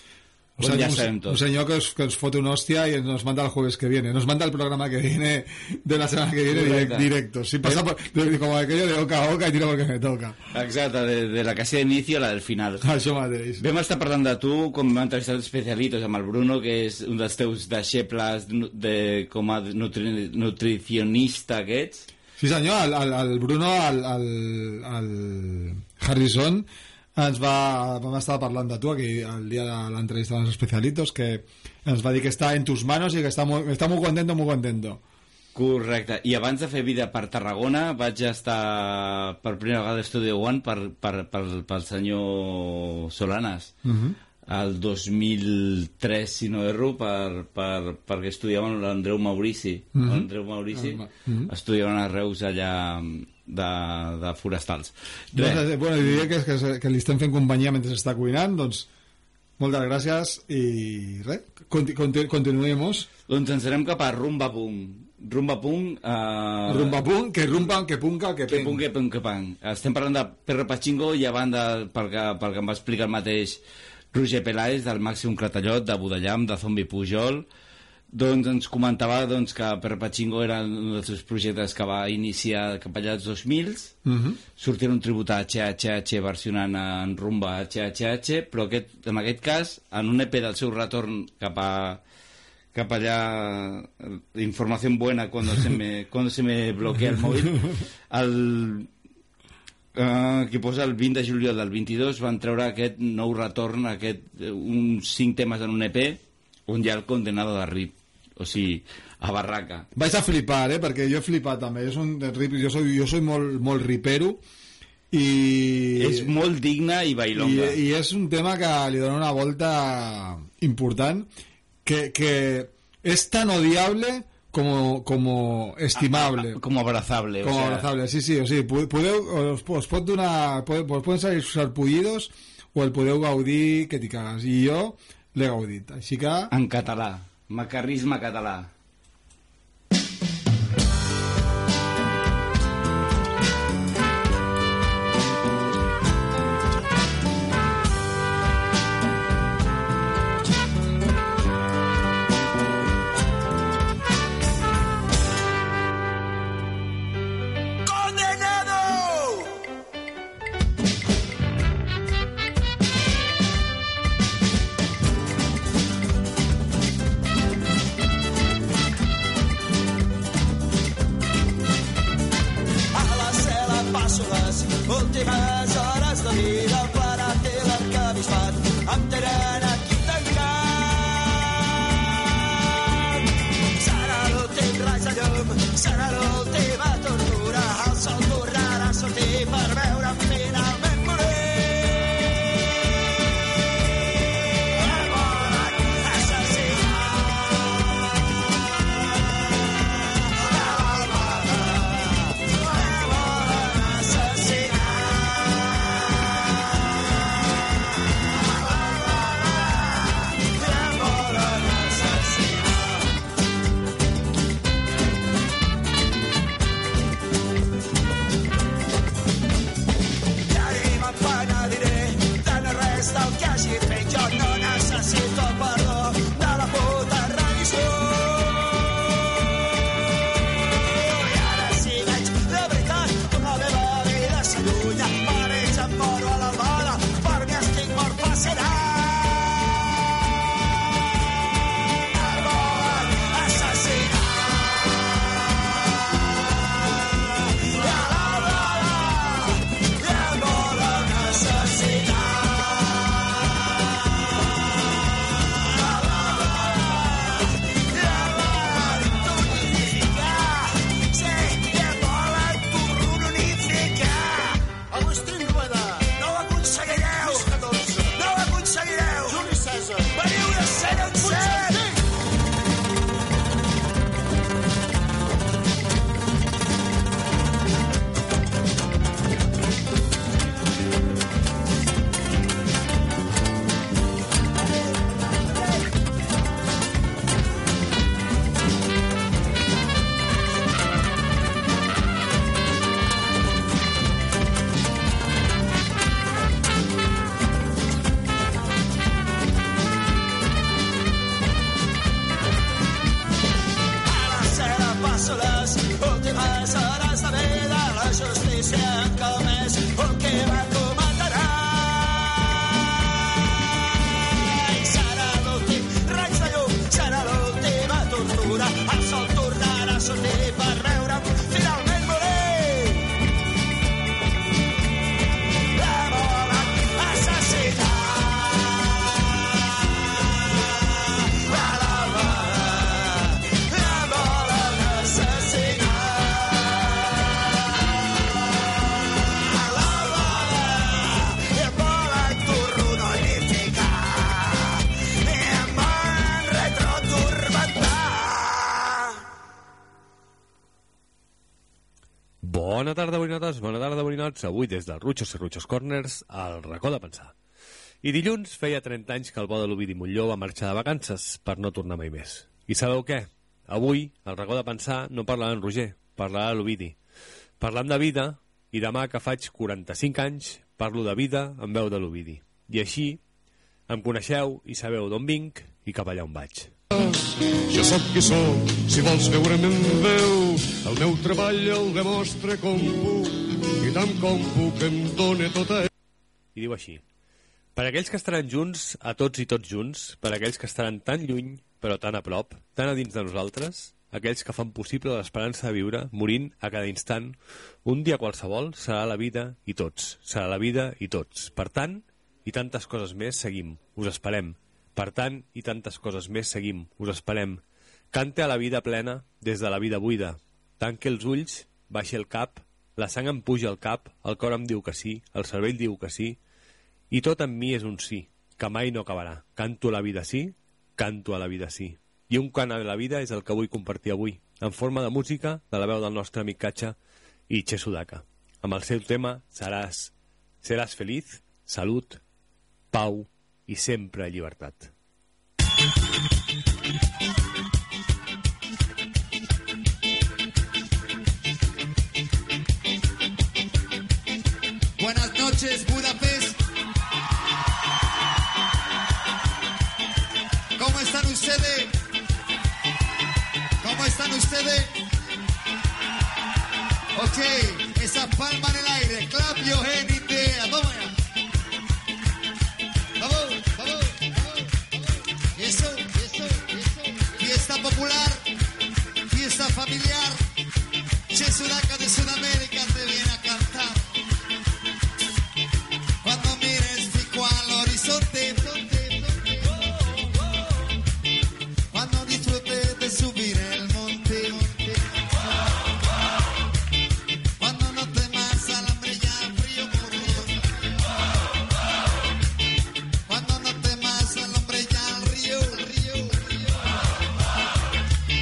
O sea, ja un, un senyor que ens, que ens fot una hòstia i nos manda el jueves que viene, nos manda el programa que viene de la setmana que viene direct, directo, sin pasar por, como aquello de oca a oca y tiro porque me toca. Exacte, de, de la casi d'inici a la del final. Això mateix. Vam estar parlant de tu, com hem entrevistat especialitos amb el Bruno, que és un dels teus deixebles de, com a nutri, nutricionista aquests. Sí senyor, el, el, el Bruno, el, el, el Harrison, ens va, vam estar parlant de tu aquí el dia de l'entrevista dels especialitos, que ens va dir que està en tus manos i que està molt, està molt contento, molt contento. Correcte, i abans de fer vida per Tarragona vaig estar per primera vegada a Studio One per, per, per, per senyor Solanas. Uh-huh. El dos mil tres, si no erro, per, per, perquè estudiaven l'Andreu Maurici. Uh-huh. L'Andreu Maurici uh-huh. estudiaven a Reus allà de, de forestals. Doncs, bueno, diria que, que, que li estem fent companyia mentre està cuinant, doncs moltes gràcies i res, conti, conti, continuemos. Doncs ens anem cap a Rumba Pum. Rumba Pum... Uh... Rumba Pum, que rumba, que punca, que peng. Que peng. pum, que pum, que pang. Estem parlant de Perro Pachingo i a banda, pel que, pel que em va explicar el mateix Roger Peláez, del Màxim Clatallot, de Budallam, de Zombi Pujol, doncs ens comentava doncs, que Perro Pachingo era un dels seus projectes que va iniciar cap allà als dos mil, uh-huh. sortint un tribut a H H H versionant en rumba H H H, però aquest, en aquest cas, en un E P del seu retorn cap a cap allà, informació buena cuando se me, cuando se me bloquea el móvil, el Uh, que posa el vint de juliol del vint-i-dos van treure aquest nou retorn, aquest, uns cinc temes en un E P on hi ha el Condenado de Rip, o sigui, a barraca. Vais a flipar, eh? Perquè jo he flipat també, és un rip, jo soy, jo soy molt, molt ripero i... És molt digne i bailonga. I, i és un tema que li dona una volta important, que, que és tan odiable como, como estimable, a, a, como abrazable, como o sea... abrazable, sí, sí, o sigui, podeu, os, os pot donar, podeu, poden salir sarpullidos o el podeu gaudir que t'hi cagues, i jo l'he gaudit, així que... En català, macarrisme català. pausa. Veniu de set en set. Bona tarda, borinotes, bona tarda, borinots. Avui des del Ruchos i Ruchos Corners, al racó de pensar. I dilluns feia trenta anys que el bo de l'Ovidi Montlló va marxar de vacances per no tornar mai més. I sabeu què? Avui, al racó de pensar, no parlarà en Roger, parlarà l'Ovidi. Parlant de vida, i demà que faig quaranta-cinc anys, parlo de vida en veu de l'Ovidi. I així, em coneixeu i sabeu d'on vinc i cap allà on vaig. Jo sóc qui sóc, si vols veure'm en veu, el meu treball el demostra com puc, i tant com puc em dóna tota ell. I diu així: per aquells que estaran junts, a tots i tots junts, per aquells que estaran tan lluny, però tan a prop, tan a dins de nosaltres, aquells que fan possible l'esperança de viure, morint a cada instant, un dia qualsevol serà la vida i tots, serà la vida i tots. Per tant, i tantes coses més, seguim, us esperem. Per tant, i tantes coses més, seguim, us esperem. Cante a la vida plena des de la vida buida. Tanque els ulls, baixi el cap, la sang em puja al cap, el cor em diu que sí, el cervell diu que sí, i tot en mi és un sí, que mai no acabarà. Canto a la vida sí, canto a la vida sí. I un cant a la vida és el que vull compartir avui, en forma de música de la veu del nostre amic Catxa i Che Sudaka. Amb el seu tema Seràs, seràs feliç, salut, pau i sempre llibertat. Buenas noches, Budapest. ¿Cómo están ustedes? ¿Cómo están ustedes? Ok, esa palma en el aire. Clap your hand in the air. Vamos allá. Vamos, vamos, vamos, vamos. Eso, eso, eso. Fiesta popular, fiesta familiar. Che Sudaka de Sudamérica te viene a cantar. Cuando mires fijo al horizonte, cuando disfrutes de subir el monte, cuando no temas al hambre y al frío, cuando no temas al hombre y al río,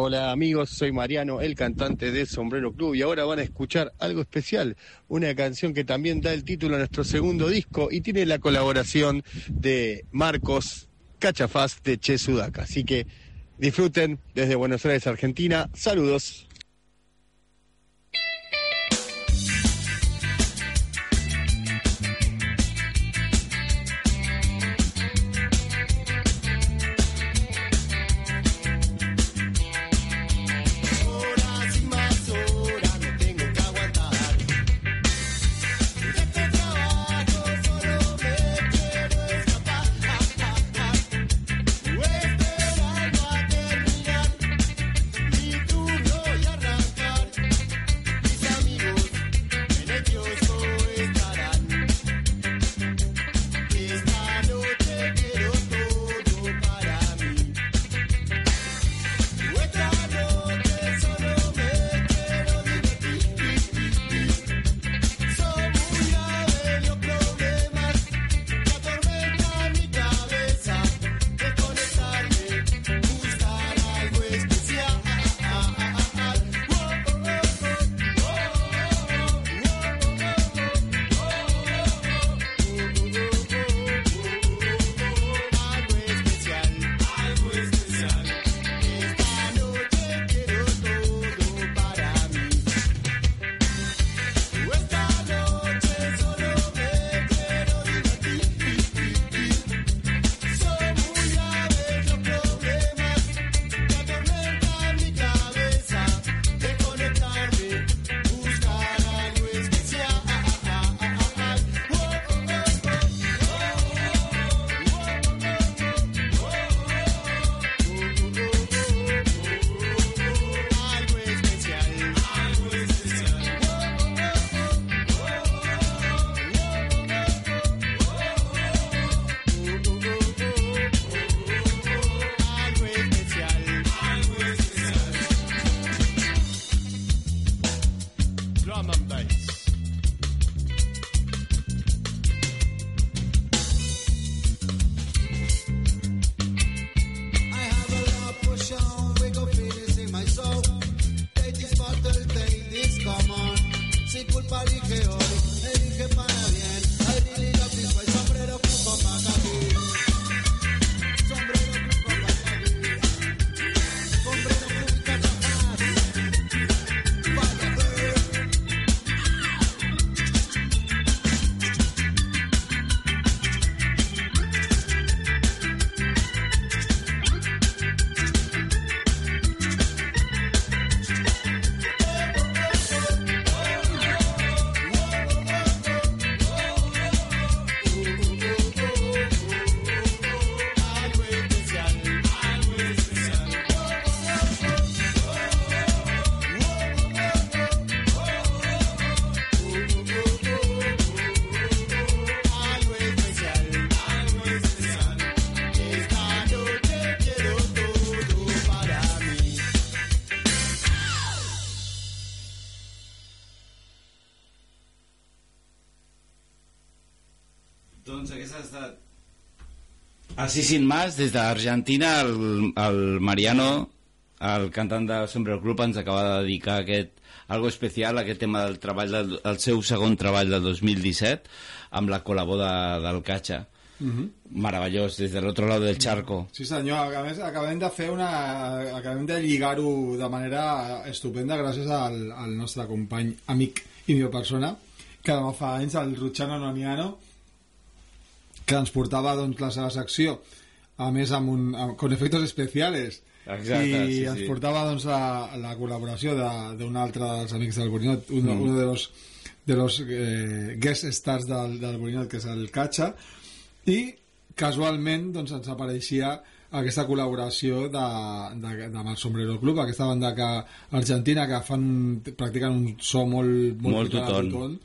Hola amigos, soy Mariano, el cantante de Sombrero Club, y ahora van a escuchar algo especial, una canción que también da el título a nuestro segundo disco y tiene la colaboración de Marcos Cachafaz de Che Sudaca. Así que disfruten desde Buenos Aires, Argentina. Saludos. Doncs aquesta ha estat... Així sin más, des d'Argentina, el, el Mariano, el cantant de Sombrero Club, ens acaba de dedicar aquest algo especial, aquest tema del treball del, el seu segon treball del dos mil disset, amb la col·labor de, del Cacha. Uh-huh. Meravellós, des de l'altre lado del charco. Sí senyor, a més acabem de fer una... acabem de lligar-ho de manera estupenda gràcies al, al nostre company, amic i meva persona, que demà fa anys, el Ruchano Noniano, que ens portava doncs, la seva secció, a més amb un, amb, con efectos especiales. Exacte, i sí, ens sí. portava doncs, la, la col·laboració d'un altre dels amics del Borinot, un, mm. un de los, de los eh, guest stars del, del Borinot, que és el Cacha, i casualment doncs, ens apareixia aquesta col·laboració de, de, de, amb el Sombrero Club, aquesta banda que, argentina que fan, practiquen un so molt, molt, molt toton. toton,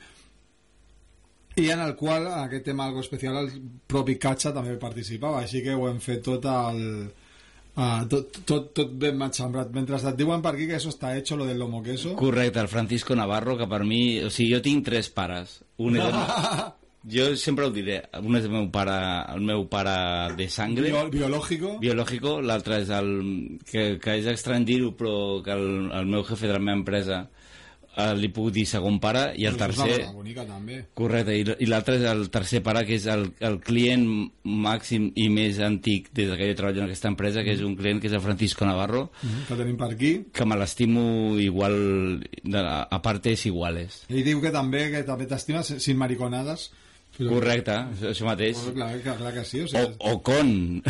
i en el qual, en aquest tema algo especial, el propi Cacha també participava, així que ho hem fet tot el... Uh, tot, tot, tot ben matxambrat. Mentre et diuen per aquí que eso está hecho, lo del lomo queso. Correcte, el Francisco Navarro, que per mi... O sigui, jo tinc tres pares. Un és el, jo sempre ho diré, un és el meu pare, el meu pare de sangre, Bio, biològico. biològico, l'altre és el que, que és estrany dir-ho, però que el, el meu jefe de la meva empresa eh, li puc dir segon pare, i el Pues tercer... és una bonica, també. Correcte, i, i l'altre és el tercer pare, que és el, el client màxim i més antic des que jo treballo en aquesta empresa, que és un client que és el Francisco Navarro, Mm-hmm. Que tenim per aquí. que me l'estimo igual, de, a partes iguales. Ell diu que també que també t'estima sin mariconades. Però... Correcte, això, això mateix. Bueno, clar, clar, clar que sí. O, O, sigui, o con.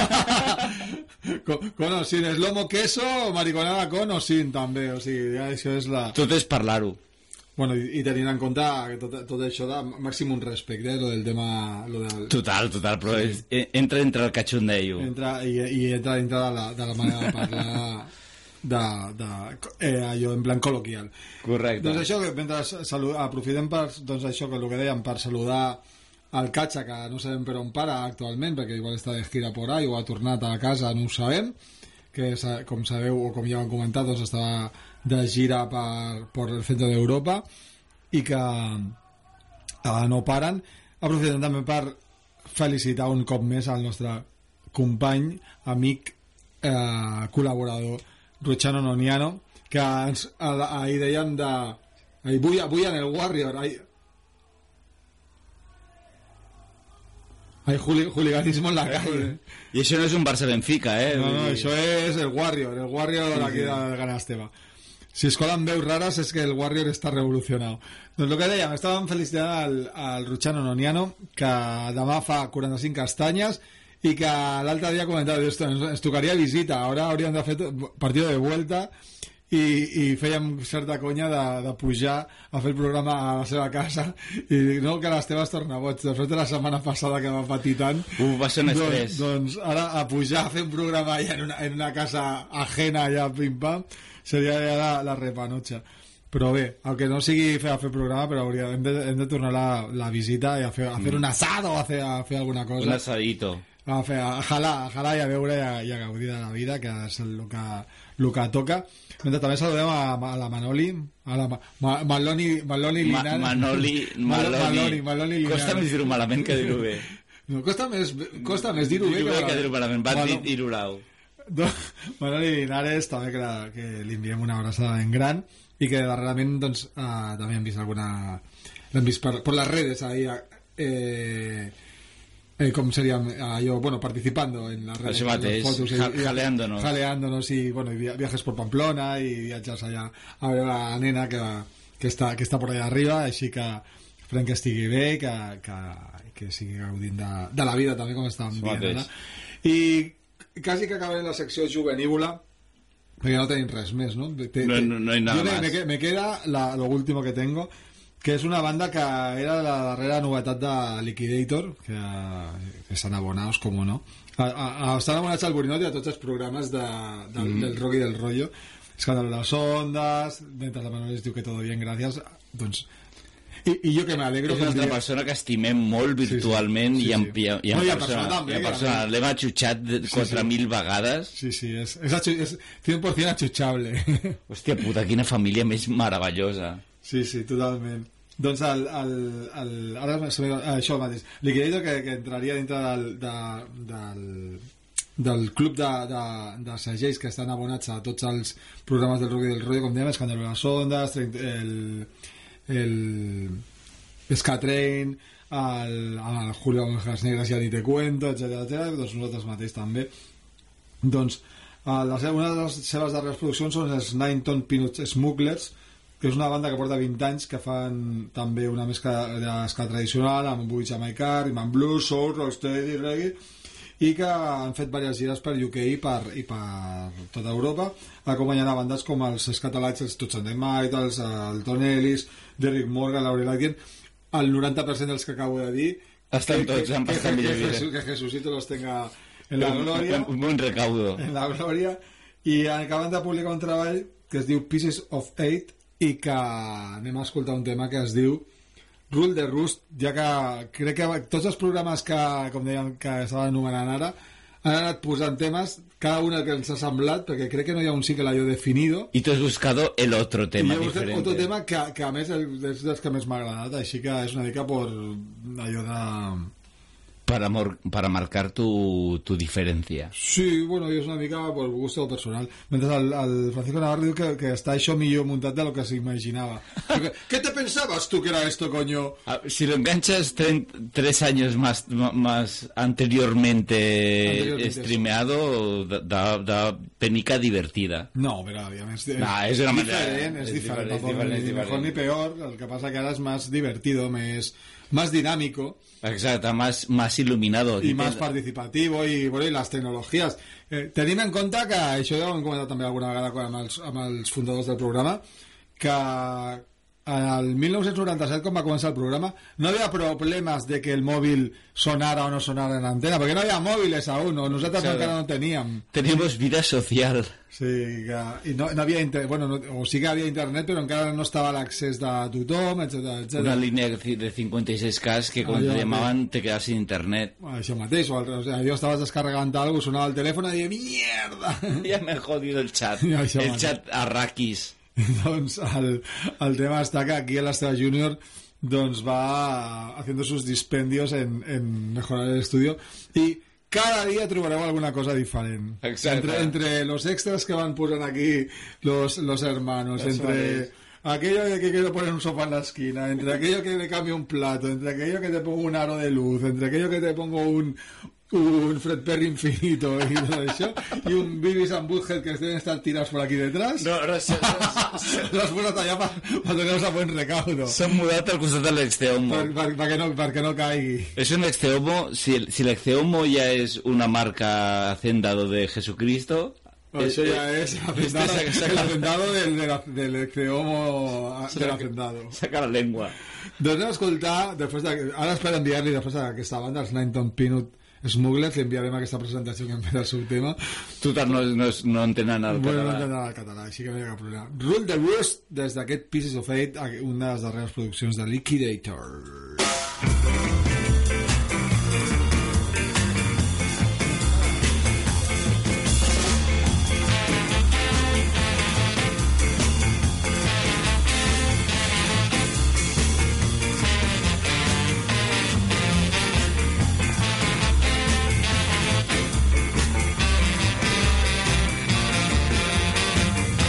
con, con o sin, és lomo queso, mariconada con o sin, també. O sigui, ja això és la... Tot és parlar-ho. Bueno, i, i tenint en compte que tot, tot això de màxim un respecte, eh, lo del tema... Lo del... Total, total, però és, entra entre el cachondeio. Entra, i, i entra dintre de la, de la manera de parlar de, de, eh, allò en plan col·loquial. Correcte. Doncs això, que mentre salu- aprofitem per, doncs això, que el que dèiem, per saludar al Catxa, que no sabem per on para actualment, perquè igual està de gira por ahí o ha tornat a casa, no ho sabem, que com sabeu o com ja hem comentat, doncs estava de gira per, per el centre d'Europa i que eh, no paren. Aprofitem també per felicitar un cop més al nostre company, amic, eh, col·laborador Ruchano Noniano, que ens, ahir deien de ahir, vull, vull en el Warrior ahir, ahir juli, juliganismo en la calle. I això no és un Barça-Benfica, eh? No, no, això és el Warrior, el Warrior aquí de Gran Esteve. Si es colan veus raras es que el Warrior está revolucionado. Doncs el que dèiem, estàvem felicitant al, al Ruchano Noniano, que demà fa quaranta-cinc castanyes i que l'altre dia ha comentat, ens, ens tocaria visita, ara hauríem de fer partido de vuelta i, i fèiem certa conya de, de pujar a fer el programa a la seva casa i no, que l'Esteve es torna boig després de la setmana passada que va patir tant uh, va ser un estrès. doncs, doncs ara a pujar a fer un programa allà en una, en una casa ajena allà pim-pam seria ja la, la repanocha. Però bé, aunque no sigui fer a fer programa, però hauria, hem, de, hem de tornar la, la visita i a fer, a fer mm. un asado o a fer, a fer alguna cosa. Un asadito. A, fer, a jalar, a jalar i a veure i a, i a gaudir de la vida, que és el que, el que toca. Mentre també saludem a, a la Manoli, a la Ma, Ma, Maloni, Maloni Linares. Ma, Manoli, Maloni. Maloni, Maloni Linares. Costa més dir-ho malament que dir-ho bé. No, costa més, costa més dir-ho bé, dir-ho bé que dir-ho malament. Va dir dir-ho rau. Manoli Linares, també que, la, que li enviem una abraçada en gran i que darrerament doncs, eh, també hem vist alguna... l'hem vist per, per les redes ahí, eh, eh, com seríem allò, bueno, participando en las redes, això mateix, fotos, ja, y, jaleándonos jaleándonos y, bueno, y viajes por Pamplona y viatges allà a veure la nena que, que, està, que està por allà arriba, així que esperem que estigui bé, que, que, que sigui gaudint de, de la vida també, com estàvem dient, no? I quasi que acabem la secció juvenívola perquè no tenim res més, ¿no? Te, te, no, no, no hay nada me, más. Me, me queda la, lo último que tengo, que és una banda que era la darrera novetat de Liquidator, que, que estan abonados, com no. A, a, a, estan abonats al Borinot i a tots els programes de, de, mm. del rock i del rollo. Escándalo de las ondas, mentre la Manoli diu que todo bien, gràcies. Doncs... I, i jo que m'alegro... És una altra persona que estimem molt virtualment sí, sí, sí, sí. i en, i en, no, i en persona, persona, també, i en persona. L'hem atxutxat quatre mil sí, sí. vegades. Sí, sí, és, és, és cent per cent atxutxable. Hòstia puta, quina família més meravellosa. Sí, sí, totalment. Doncs el, el, el, ara això mateix. Liquidator que, que entraria dintre del, de, del, del club de, de, de segells que estan abonats a tots els programes del rock i del rotllo, com dèiem, Escándalo de las ondas, el... el Skatrain, el, el Julio Ovejas Negras ja ni te cuento, etcètera, etcètera, doncs nosaltres mateix també. Doncs la seva, una de les seves darreres produccions són els Nine Ton Peanut Smugglers, que és una banda que porta vint anys, que fan també una mescla d'esca tradicional amb bull jamaicar, amb blues, soul, rocksteady, reggae, i que han fet diverses gires per U K i per, i per tota Europa, acompanyant a bandes com els Scatalites, els Tots and the Mitals, el Tom Ellis, Derrick Morgan, Laurel Aitken. El noranta per cent dels que acabo de dir estan que, tots, que, han passat millor vida. Que, que Jesucito los tenga en la gloria, un bon recaudo en la gloria, i acaben de publicar un treball que es diu Pieces of Eight i que anem a escoltar un tema que es diu Rule the Roost, ja que crec que tots els programes que, com dèiem, que estaven anomenant ara han anat posant temes cada una que ens ha semblat, perquè crec que no hi ha un cicle allò definido. I tu has buscado el otro tema I he buscat diferente. otro tema que, que a més és dels que més m'ha agradat, així que és una mica por allò de... Para, mor- para marcar tu, tu diferencia. Sí, bueno, és una mica por gusto personal. Mentre el, el Francisco Navarro diu que, que està això millor muntat de lo que s'imaginava. ¿Qué te pensabas tú que era esto, coño? Ah, si lo enganchas tre- tres años más, ma- más anteriormente, Anteriormente streameado, da, da, da penica divertida. No, però a més... És, No, és una manera- diferent, és és diferent, diferent, tampoc és diferent, ni és mejor diferent. ni peor, el que pasa que ara és más divertido, més, más dinámico Exacte, más, más iluminado. y Aquí más te- participativo y, bueno, y las tecnologies. Eh, tenim en compte que, això ja ho hem comentat també alguna vegada amb els, amb els fundadors del programa, que el mil nou-cents noranta-set, quan va començar el programa, no havia problemes de que el mòbil sonara o no sonara en antena, perquè no havia mòbiles aún, o nosaltres Claro. encara no teníem. Teníamos vida social. Sí, que, i no, no havia internet, bueno, no, o sí que havia internet, però encara no estava l'accés de tothom, etcètera, etcètera. Una línea de cincuenta y seis K que cuando Ah, te ya, llamaban te quedas sin internet. Això mateix, o, altre, o sigui, jo estaves descarregant algo, sonava el telèfon i deia, mierda! Ya me he jodido el chat. Ya, ya, El man. chat arrakis. Doncs el, el tema està que aquí el Estrella Junior doncs va haciendo sus dispendios en, en mejorar el estudio y cada día trobareu alguna cosa diferent. Exacte. Entre, entre los extras que van posant aquí los, los hermanos, Eso entre es. aquello de que quiero poner un sofá en la esquina, entre aquello que le cambio un plato, entre aquello que te pongo un aro de luz, entre aquello que te pongo un un Fred Perry infinito y todo eso, y un Beavis and Butthead que deben estar tirados por aquí detrás. No, no, se- Los has posat allà per, per donar-los a buen recaudo. S'han mudat al costat de l'exteomo. Per, per, perquè, no, perquè no caigui. Es un exteomo, si, el- si el exteomo ya es una marca hacendado de Jesucristo, Això eh, ja és el este hacendado, saca- saca- el hacendado del, del, del exceomo del hacendado. saca la lengua. Doncs anem a escoltar, després de, ara espero enviar-li després d'aquesta banda, els Nineton Peanut Smugglers, li enviarem aquesta presentació que hem fet al seu tema. Total, no, no, no entenen el Bueno, no català. entenen el català, així que no hi ha cap problema. Rule the Roost, des d'aquest Pieces of Eight, una de les darreres produccions de Liquidator.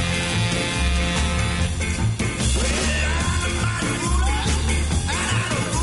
I don't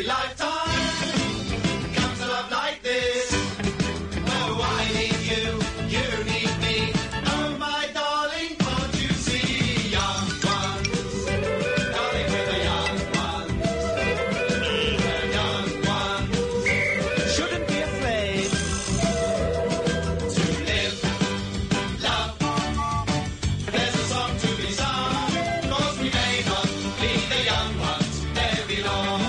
lifetime comes a love like this. Oh, I need you, you need me. Oh, my darling, can't you see? Young one, darling with a young one. A young one shouldn't be afraid to live, love. There's a song to be sung, 'cause we may not be the young ones very long.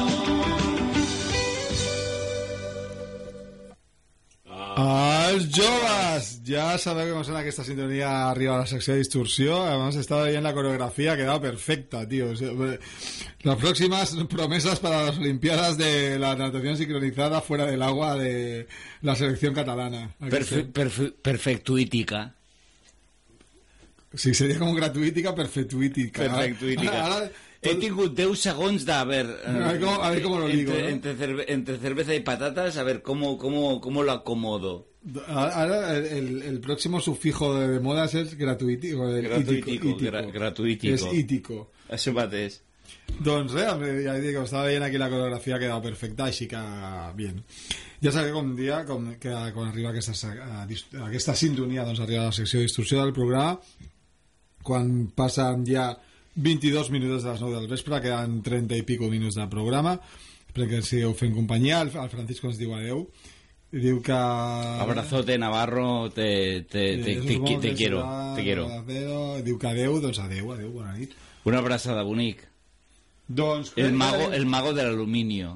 Els joves, ja sabeu que com sona aquesta sintonia arriba a la secció de distorsió. Además estaba bien la coreografía, ha quedado perfecta, tío. O sea, las próximas promesas para las Olimpiadas de la natación sincronizada fuera del agua de la selección catalana. Perfe perfe perfectuítica. Sí, sería como gratuítica, perfectuítica. Perfectuítica. Ahora, He tingut deu segons de, a ver... A ver cómo, a ver cómo lo digo, entre, ¿no? entre, cerve entre cerveza y patatas, a ver cómo, cómo, cómo lo acomodo. Ahora el, el próximo sufijo de, de modas es gratuítico. El Gratuítico, ítico, ítico. gra gratuítico. És ítico. Això mateix. Doncs res, ja dic, estava veient aquí la coreografia, ha quedat perfecta, així que bien. Ja sabeu com dia, com, que quan arriba aquesta, aquesta sintonia, doncs arriba la secció de distorsió del programa, quan passen ja vint-i-dos minuts de les nou del vespre, queden trenta i pico minuts del programa, perquè sigueu fent companyia. El, el Francisco ens diu adeu, i diu que... Abrazote, Navarro, te, te, te, te, te, te quiero, te quiero. Diu que adeu, doncs adeu, adeu, bona nit. Una abraçada, bonic. Doncs... El mago, el mago de l'aluminio.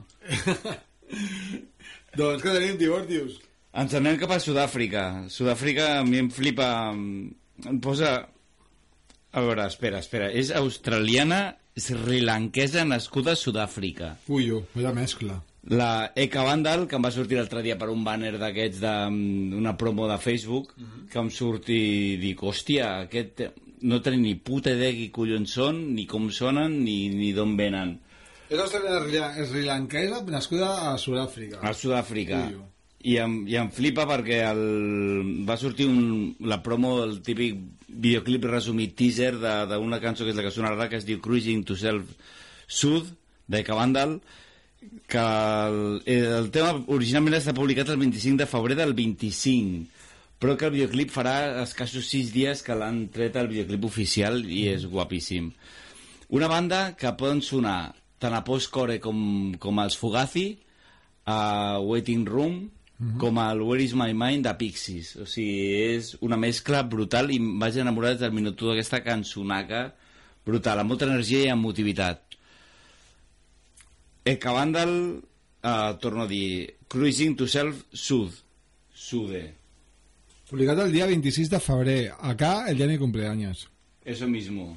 Doncs què tenim, Tibortius? Ens anem cap a Sud-àfrica. Sud-àfrica a mi em flipa... Em posa... A veure, espera, espera. És australiana, srilanquesa, nascuda a Sud-àfrica. Ui, oh, vaya mescla. La Eka Vandal, que em va sortir l'altre dia per un banner d'aquests d'una promo de Facebook, uh -huh. que em surt i dic, hòstia, aquest... no tenen ni puta idea qui collons són, ni com sonen, ni, ni d'on venen. És australiana, srilanquesa, nascuda a Sud-àfrica. A Sud-àfrica. I em, i em flipa perquè el, va sortir un, la promo, el típic videoclip resumit teaser d'una cançó que és la que sonarà, que es diu Cruising to Self Sud, d'Eka Vandal, que el, el tema originalment està publicat el vint-i-cinc de febrer del vint-i-cinc, però que el videoclip farà escassos sis dies que l'han tret el videoclip oficial i és guapíssim. Una banda que poden sonar tant a Postcore com, com als Fugazi, a Waiting Room, Uh-huh. com el Where is my mind de Pixies. O sigui, és una mescla brutal i em vaig enamorar des del minut d'aquesta cançonaca brutal, amb molta energia i emotivitat. Eka Vandal, uh, torno a dir, Cruising to Self Sud. Sude. Publicat el día veintiséis de febrer. Acá el día de mi cumpleaños. Eso mismo.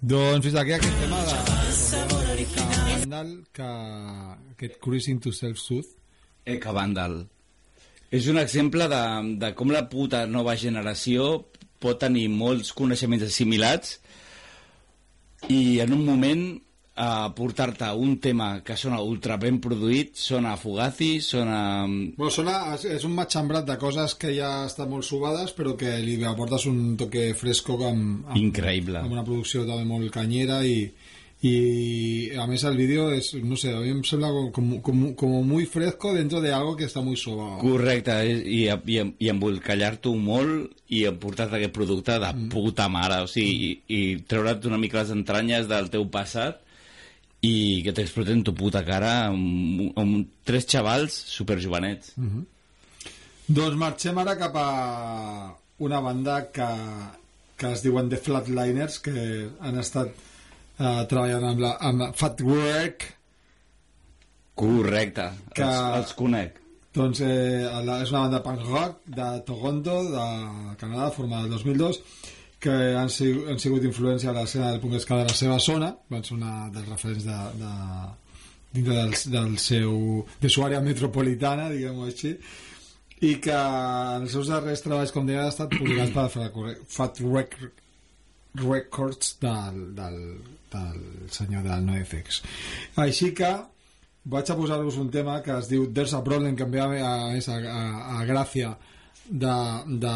Doncs fins aquí aquest tema de Vandal, que aquest Cruising to Self-Soothe. Eca Vandal. És un exemple de, de com la puta nova generació pot tenir molts coneixements assimilats i en un moment a portar-te un tema que sona ultra ben produït, sona Fugazi, sona... Bueno, sona, és un matxembrat de coses que ja estan molt subades, però que li aportes un toque fresco amb, amb, increïble. Amb una producció també molt canyera i, i a més el vídeo és, no sé, a mi em sembla com, com, com muy fresco dentro de algo que està muy sobado. Correcte, i, i, i embolcallar-t'ho molt i portar-te aquest producte de puta mare, o sigui, mm. i, i treure't una mica les entranyes del teu passat i que t'exploten tu puta cara amb, amb tres xavals superjovenets. Mm-hmm. Doncs marxem ara cap a una banda que, que es diuen The Flatliners, que han estat uh, treballant amb, la, amb Fatwork. Correcte, que, els, els conec. Doncs eh, la, és una banda punk rock de Toronto, de Canadà, formada el dos mil dos, que han, sigut, han sigut influència a l'escena del punk ska de la seva zona, van ser una dels referents de, de, dintre del, del seu, de su àrea metropolitana, diguem-ho així, i que en els seus darrers treballs, com deia, han estat publicats per Fat Records del, del, del senyor del NoFX. Així que vaig a posar-vos un tema que es diu There's a Problem, que em ve a, a, a, a, a gràcia de... de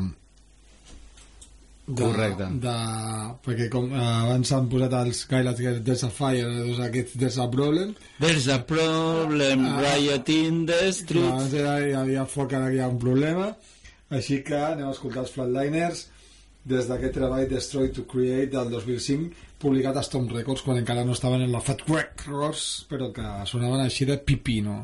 De, correcte de, perquè com eh, abans s'han posat els Guidelines There's a Fire, doncs aquests There's a Problem There's a Problem uh, Riot in the Streets. Abans era, hi havia foc, ara hi ha un problema, així que anem a escoltar els Flatliners des d'aquest treball Destroy to Create del dos mil cinc, publicat a Storm Records quan encara no estaven en la Fat Records, però que sonaven així de pipino.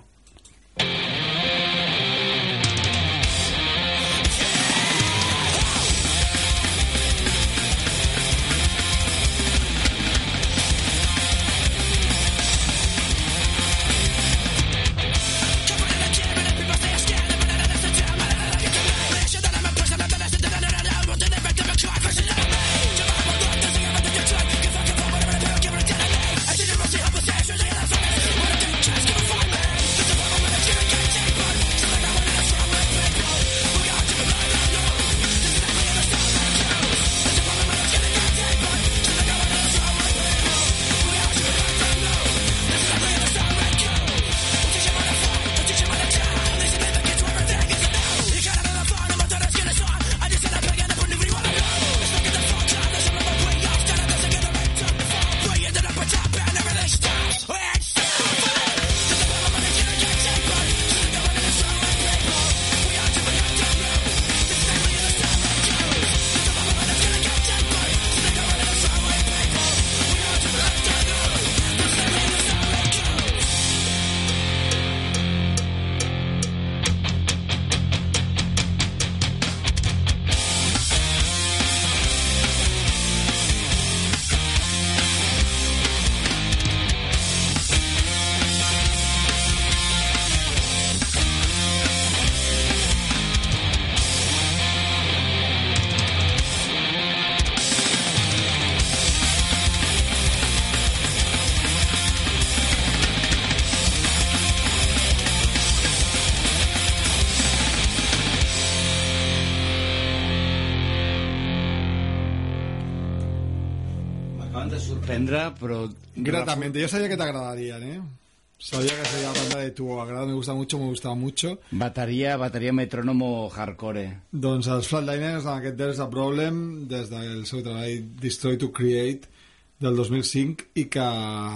Pero gratamente, yo sabía que te agradarían, ¿eh? Sabía que sería la banda de tu agrado, me gusta mucho, me gustaba mucho. Bateria, bateria metrónomo hardcore. Doncs els Flatliners, amb aquest There's a Problem, des del seu treball Destroy to Create del dos mil cinc, i que,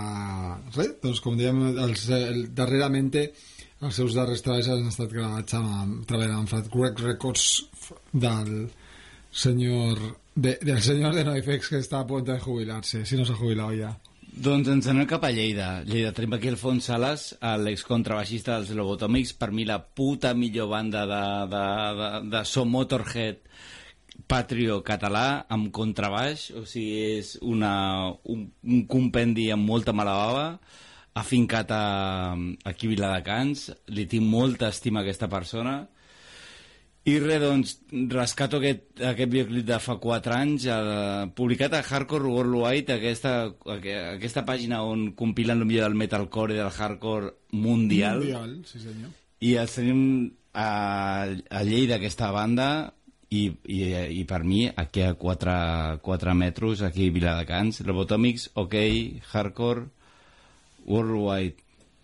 res, doncs com dèiem, els, el, darrerament els seus darrers treballs han estat gravats amb, treballant amb Fat Records del senyor de, del senyor de NoFX, que està a punt de jubilar-se, si no s'ha jubilat ja. Doncs ens anem cap a Lleida. Lleida tenim aquí Alfons Sales, l'excontrabaixista dels Lobotomics, per mi la puta millor banda de, de, de, de so Motorhead patrio català amb contrabaix, o sigui, és una, un, un compendi amb molta mala bava, afincat a, aquí a Viladecans, li tinc molta estima a aquesta persona, I res, doncs, rescato aquest, aquest videoclip de fa quatre anys, eh, publicat a Hardcore Worldwide, aquesta, aquesta pàgina on compilen el millor del metalcore i del hardcore mundial. Mundial, sí senyor. I els tenim a, a Lleida, aquesta banda, i, i, i per mi, aquí a quatre metres, aquí a Viladecans, Lobotomics, OK, Hardcore Worldwide.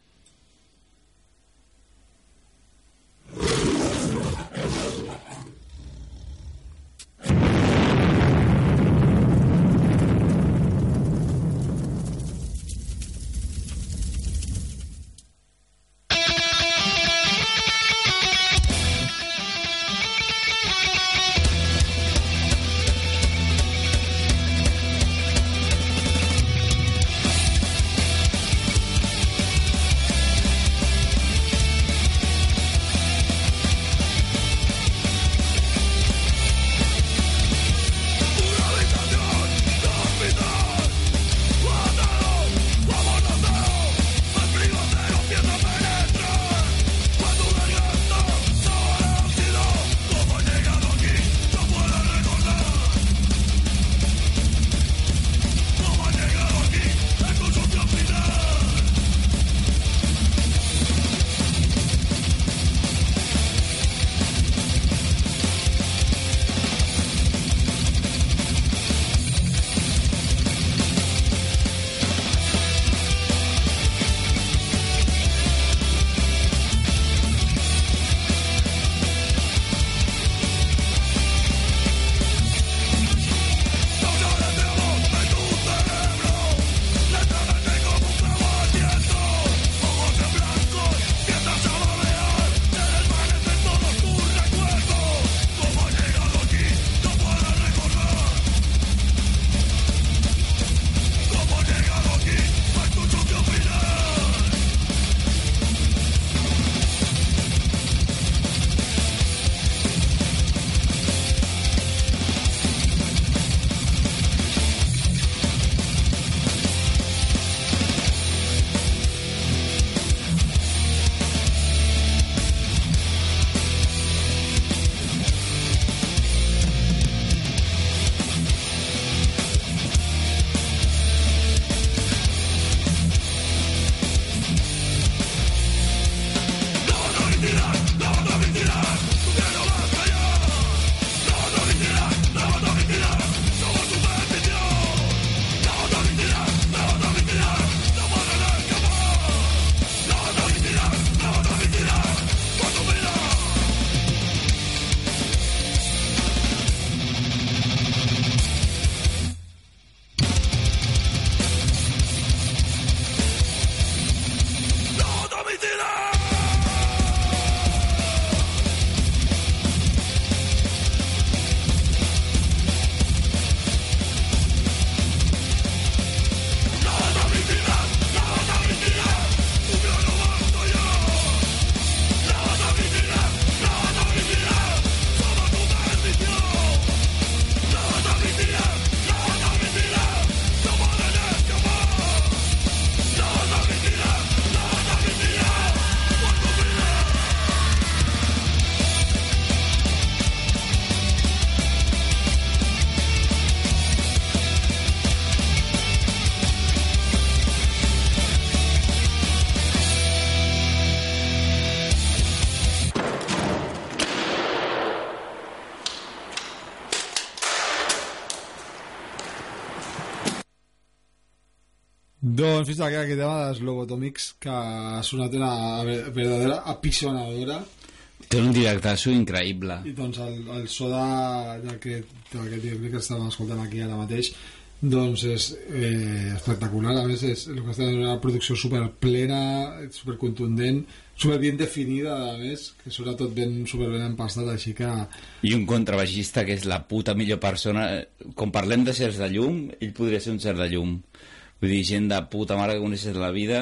Doncs fins aquí aquest tema dels Lobotomics, que ha sonat una verdadera apisonadora. Té un directasso increïble. I doncs el, el so d'aquest directe que estàvem escoltant aquí ara mateix doncs és eh, espectacular. A més és el que està en una producció superplena, supercontundent, superbien definida, a més, que sona tot ben superben empastat, així que... I un contrabaixista que és la puta millor persona. Com parlem de certs de llum, ell podria ser un cert de llum. Vull dir, gent de puta mare que coneixes la vida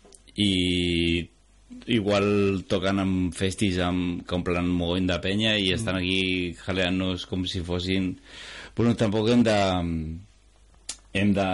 i igual toquen amb festis amb, que omplen mogoll de penya i mm. estan aquí jaleant-nos com si fossin... Bueno, tampoc hem de... hem de...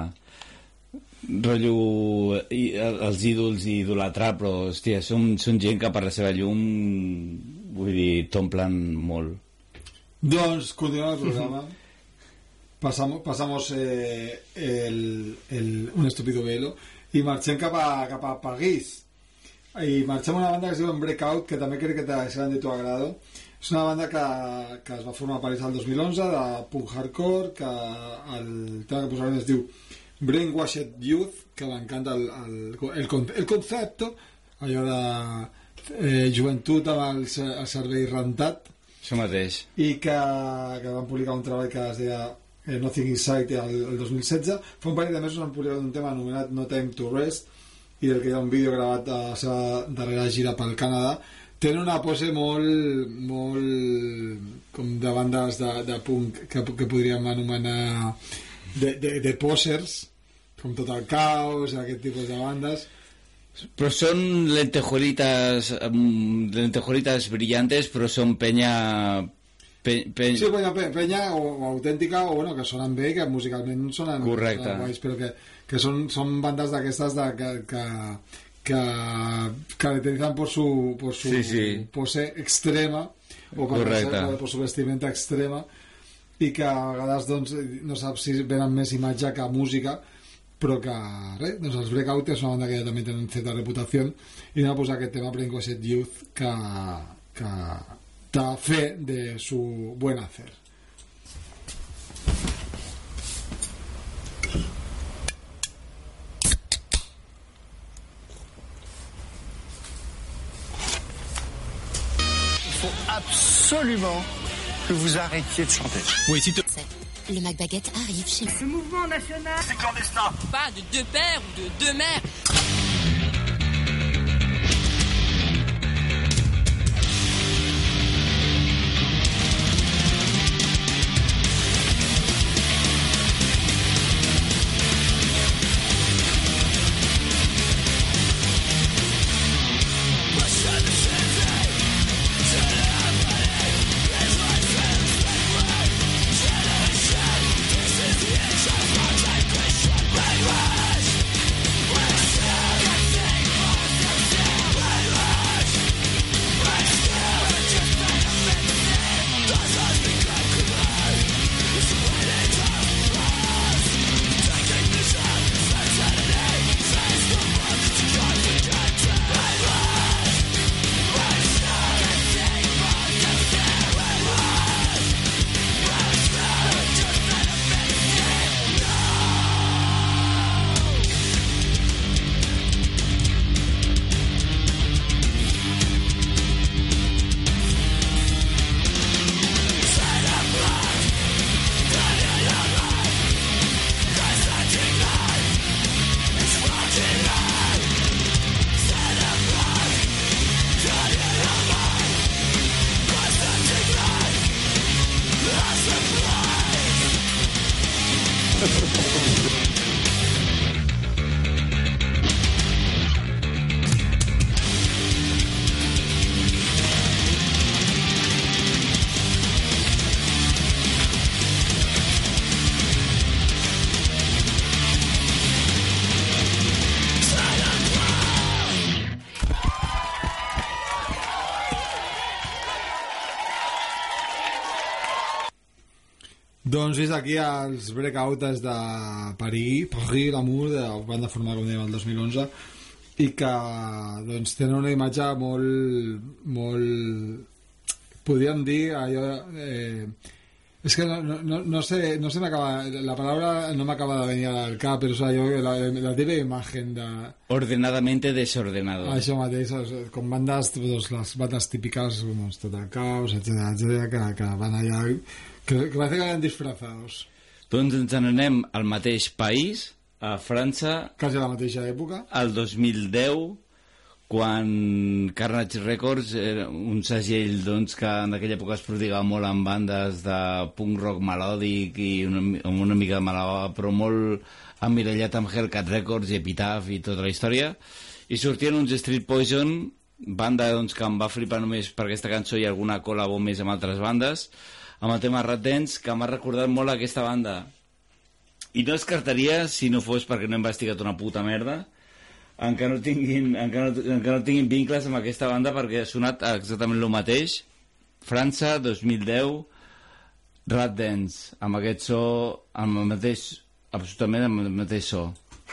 rotllo els ídols i idolatrar, però hòstia, són, són gent que per la seva llum vull dir, t'omplen molt. Doncs continuem el programa. Pasamos, pasamos eh, el, el, un estúpido velo i marxem cap a, cap a París. I marxem a una banda que es diu Breakout, que també crec que seran de tu agrado. És una banda que, que es va formar a París el dos mil onze, de punk hardcore, que el tema que posarem es diu Brainwashed Youth, que m'encanta el, el, el, el concepte, allò de eh, joventut amb el, el cervell rentat. Això mateix. I que, que van publicar un treball que es deia eh, Nothing Inside el, el dos mil setze. Fa un parell de mesos han publicat un tema anomenat No Time to Rest, i del que hi ha un vídeo gravat a la seva darrera gira pel Canadà. Tenen una pose molt molt com de bandes de, de punk que, que podríem anomenar de, de, de posers, com Tot el Caos, aquest tipus de bandes. Però són lentejuelitas lentejuelitas brillantes, però són penya pe, pe... sí, penya, penya o, o autèntica, o bueno, que sonen bé, que musicalment sonen, correcte, sonen guais, però que, que són, són bandes d'aquestes de, que, que, que caracterizan por su, por su sí, sí. pose extrema o per, ser, por su vestimenta extrema, i que a vegades doncs, no saps si venen més imatge que música, però que res, doncs els Breakout és una banda que ja també tenen certa reputació, i anem a posar aquest tema Brainwashed Youth que, que da fe de su buen hacer. Il faut absolument que vous arrêtiez de chanter. Oui, si te... Le McBaguette arrive chez... Le mouvement national, c'est clandestin. Pas de deux pères ou de deux mères. Doncs és aquí els Breakout des de París, París, l'Amour, de banda formada, com dèiem, el dos mil onze, i que doncs, tenen una imatge molt, molt, podríem dir, allò... Eh, és que no, no, no sé, no se m'acaba, la paraula no m'acaba de venir al cap, però és allò, la, la teva imatge de... Ordenadamente desordenado. Això mateix, com bandes, doncs, les bandes típiques, doncs, Tot el Caos, etcètera, etcètera, que, que van allà... Que, que parece que eren disfrazados. Doncs ens n'anem al mateix país, a França... Quasi a la mateixa època. El dos mil deu, quan Carnage Records era un segell doncs, que en aquella època es prodigava molt en bandes de punk rock melòdic i una, amb una mica de malava, però molt emmirallat amb Hellcat Records i Epitaph i tota la història, i sortien uns Street Poison, banda doncs, que em va flipar només per aquesta cançó i alguna col·labo més amb altres bandes, amb el tema Rat Dance, que m'ha recordat molt aquesta banda. I no descartaria, si no fos perquè no he investigat una puta merda, encara no tinguin, encara no, encara no tinguin vincles amb aquesta banda, perquè ha sonat exactament el mateix. França, dos mil deu, Rat Dance, amb aquest so, amb el mateix, absolutament amb el mateix so.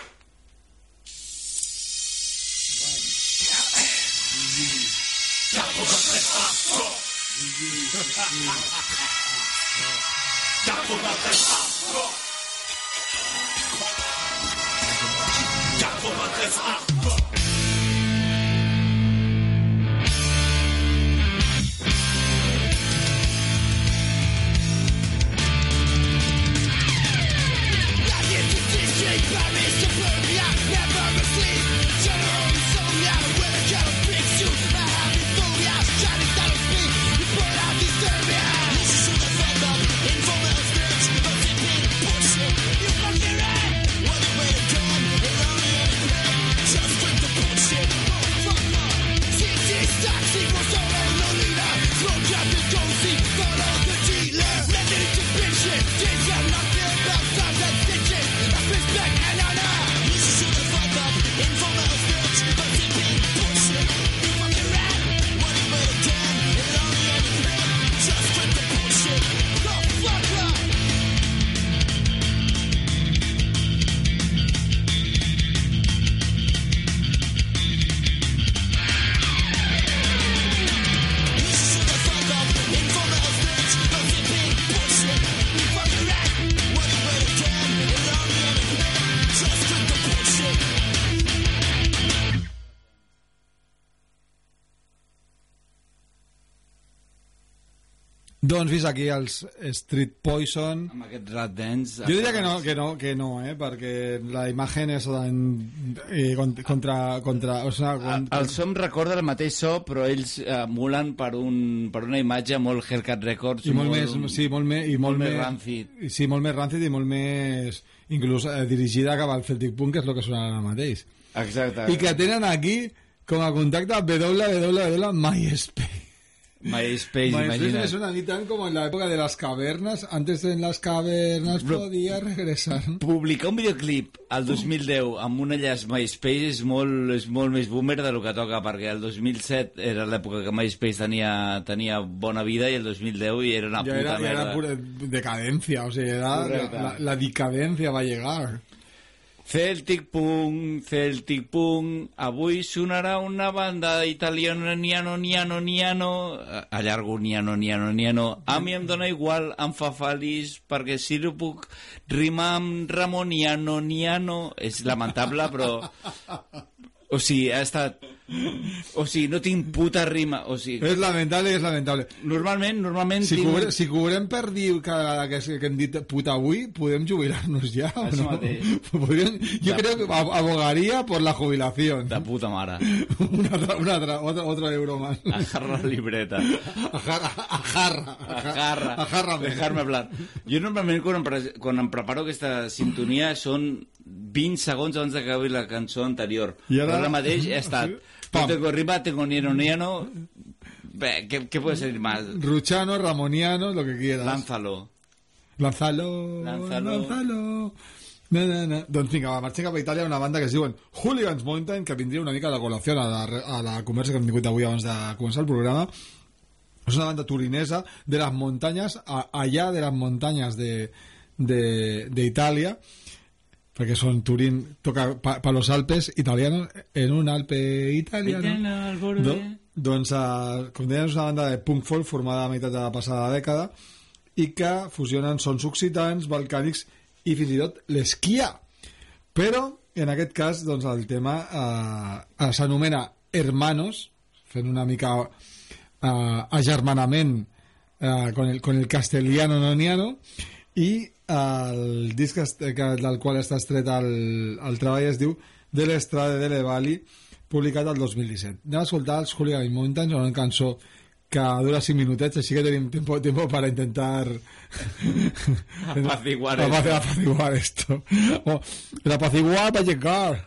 Doncs vist aquí els Street Poison amb aquest Rat Dance. Jo diria que no, que no, que no eh? Perquè la imatge és en, eh, contra... contra o sigui, contra... El so em recorda el mateix so, però ells emulen per, un, per una imatge molt Hellcat Records. I molt, molt més, sí, molt més, i molt, molt més rancid. Sí, molt més rancid i molt més inclús eh, dirigida cap al Celtic Punk, que és el que sona ara mateix. Exacte. I que tenen aquí com a contacte w w w punt myspace. MySpace, MySpace me suena a mí tan como en la época de las cavernas. Antes en las cavernas Bro, podía regresar. Publicar un videoclip al dos mil deu amb un enllaç MySpace és molt, és molt més boomer del que toca, perquè el dos mil set era l'època que MySpace tenia, tenia bona vida i el dos mil deu i era una puta era, merda. Era pura decadencia, o sea, era la, la, la decadencia va a llegar. Celtic Punk, Celtic Punk, avui sonarà una banda italiana, niano, niano, niano, allargo, niano, niano, niano, a mi em dóna igual, em fa feliç, perquè si no puc rimar amb Ramon, niano, niano, és lamentable, però... O sigui, ha estat... O sigui, no tinc puta rima. O sigui... És lamentable i és lamentable. Normalment, normalment... Si, tinc... cobrem, si cobrem per dir cada vegada que, que hem dit puta avui, podem jubilar-nos ja, o Això no? mateix. Podríem, jo de... creo que abogaría por la jubilación. De puta mare. una, una, una, otro, otro euro más. Ajarra la libreta. Ajarra. Ajarra. Ajarra. Ajarra. Dejar-me hablar. Jo normalment quan em, pre... quan em preparo aquesta sintonia són vint segons abans d'acabar la cançó anterior. I ara... Però ara mateix he estat... No tengo rima, tengo nieno, nieno... Bé, ¿qué, ¿qué puede ser más? Ruchano, ramoniano, lo que quieras. Lánzalo. Lánzalo. Lánzalo. Lánzalo. Na, na, na. Doncs vinga, va, marxem cap a Itàlia, una banda que es diuen Hooligans Mountain, que vindria una mica de col·lació a la, a la conversa que hem tingut avui abans de començar el programa. És una banda turinesa de las montañas, a, allá de las montañas de, de, de Italia, perquè són Turín, toca pa, pa los Alpes italianos, en un Alpe italiano. Do, doncs, uh, com dèiem, és una banda de punk folk formada a meitat de la passada dècada i que fusionen sons occitans, balcànics i fins i tot l'esquia. Però, en aquest cas, doncs, el tema uh, s'anomena Hermanos, fent una mica uh, agermanament uh, con, el, con el castellano noniano, i el disc del qual està estret el, el treball es diu De l'Estrada de l'Evali, publicat el dos mil disset. Anem a escoltar els Hooligans Mountains, una cançó que dura cinc minutets, així que tenim tiempo, tiempo para intentar apaciguar, apaciguar esto. Oh, el apaciguar va a llegar.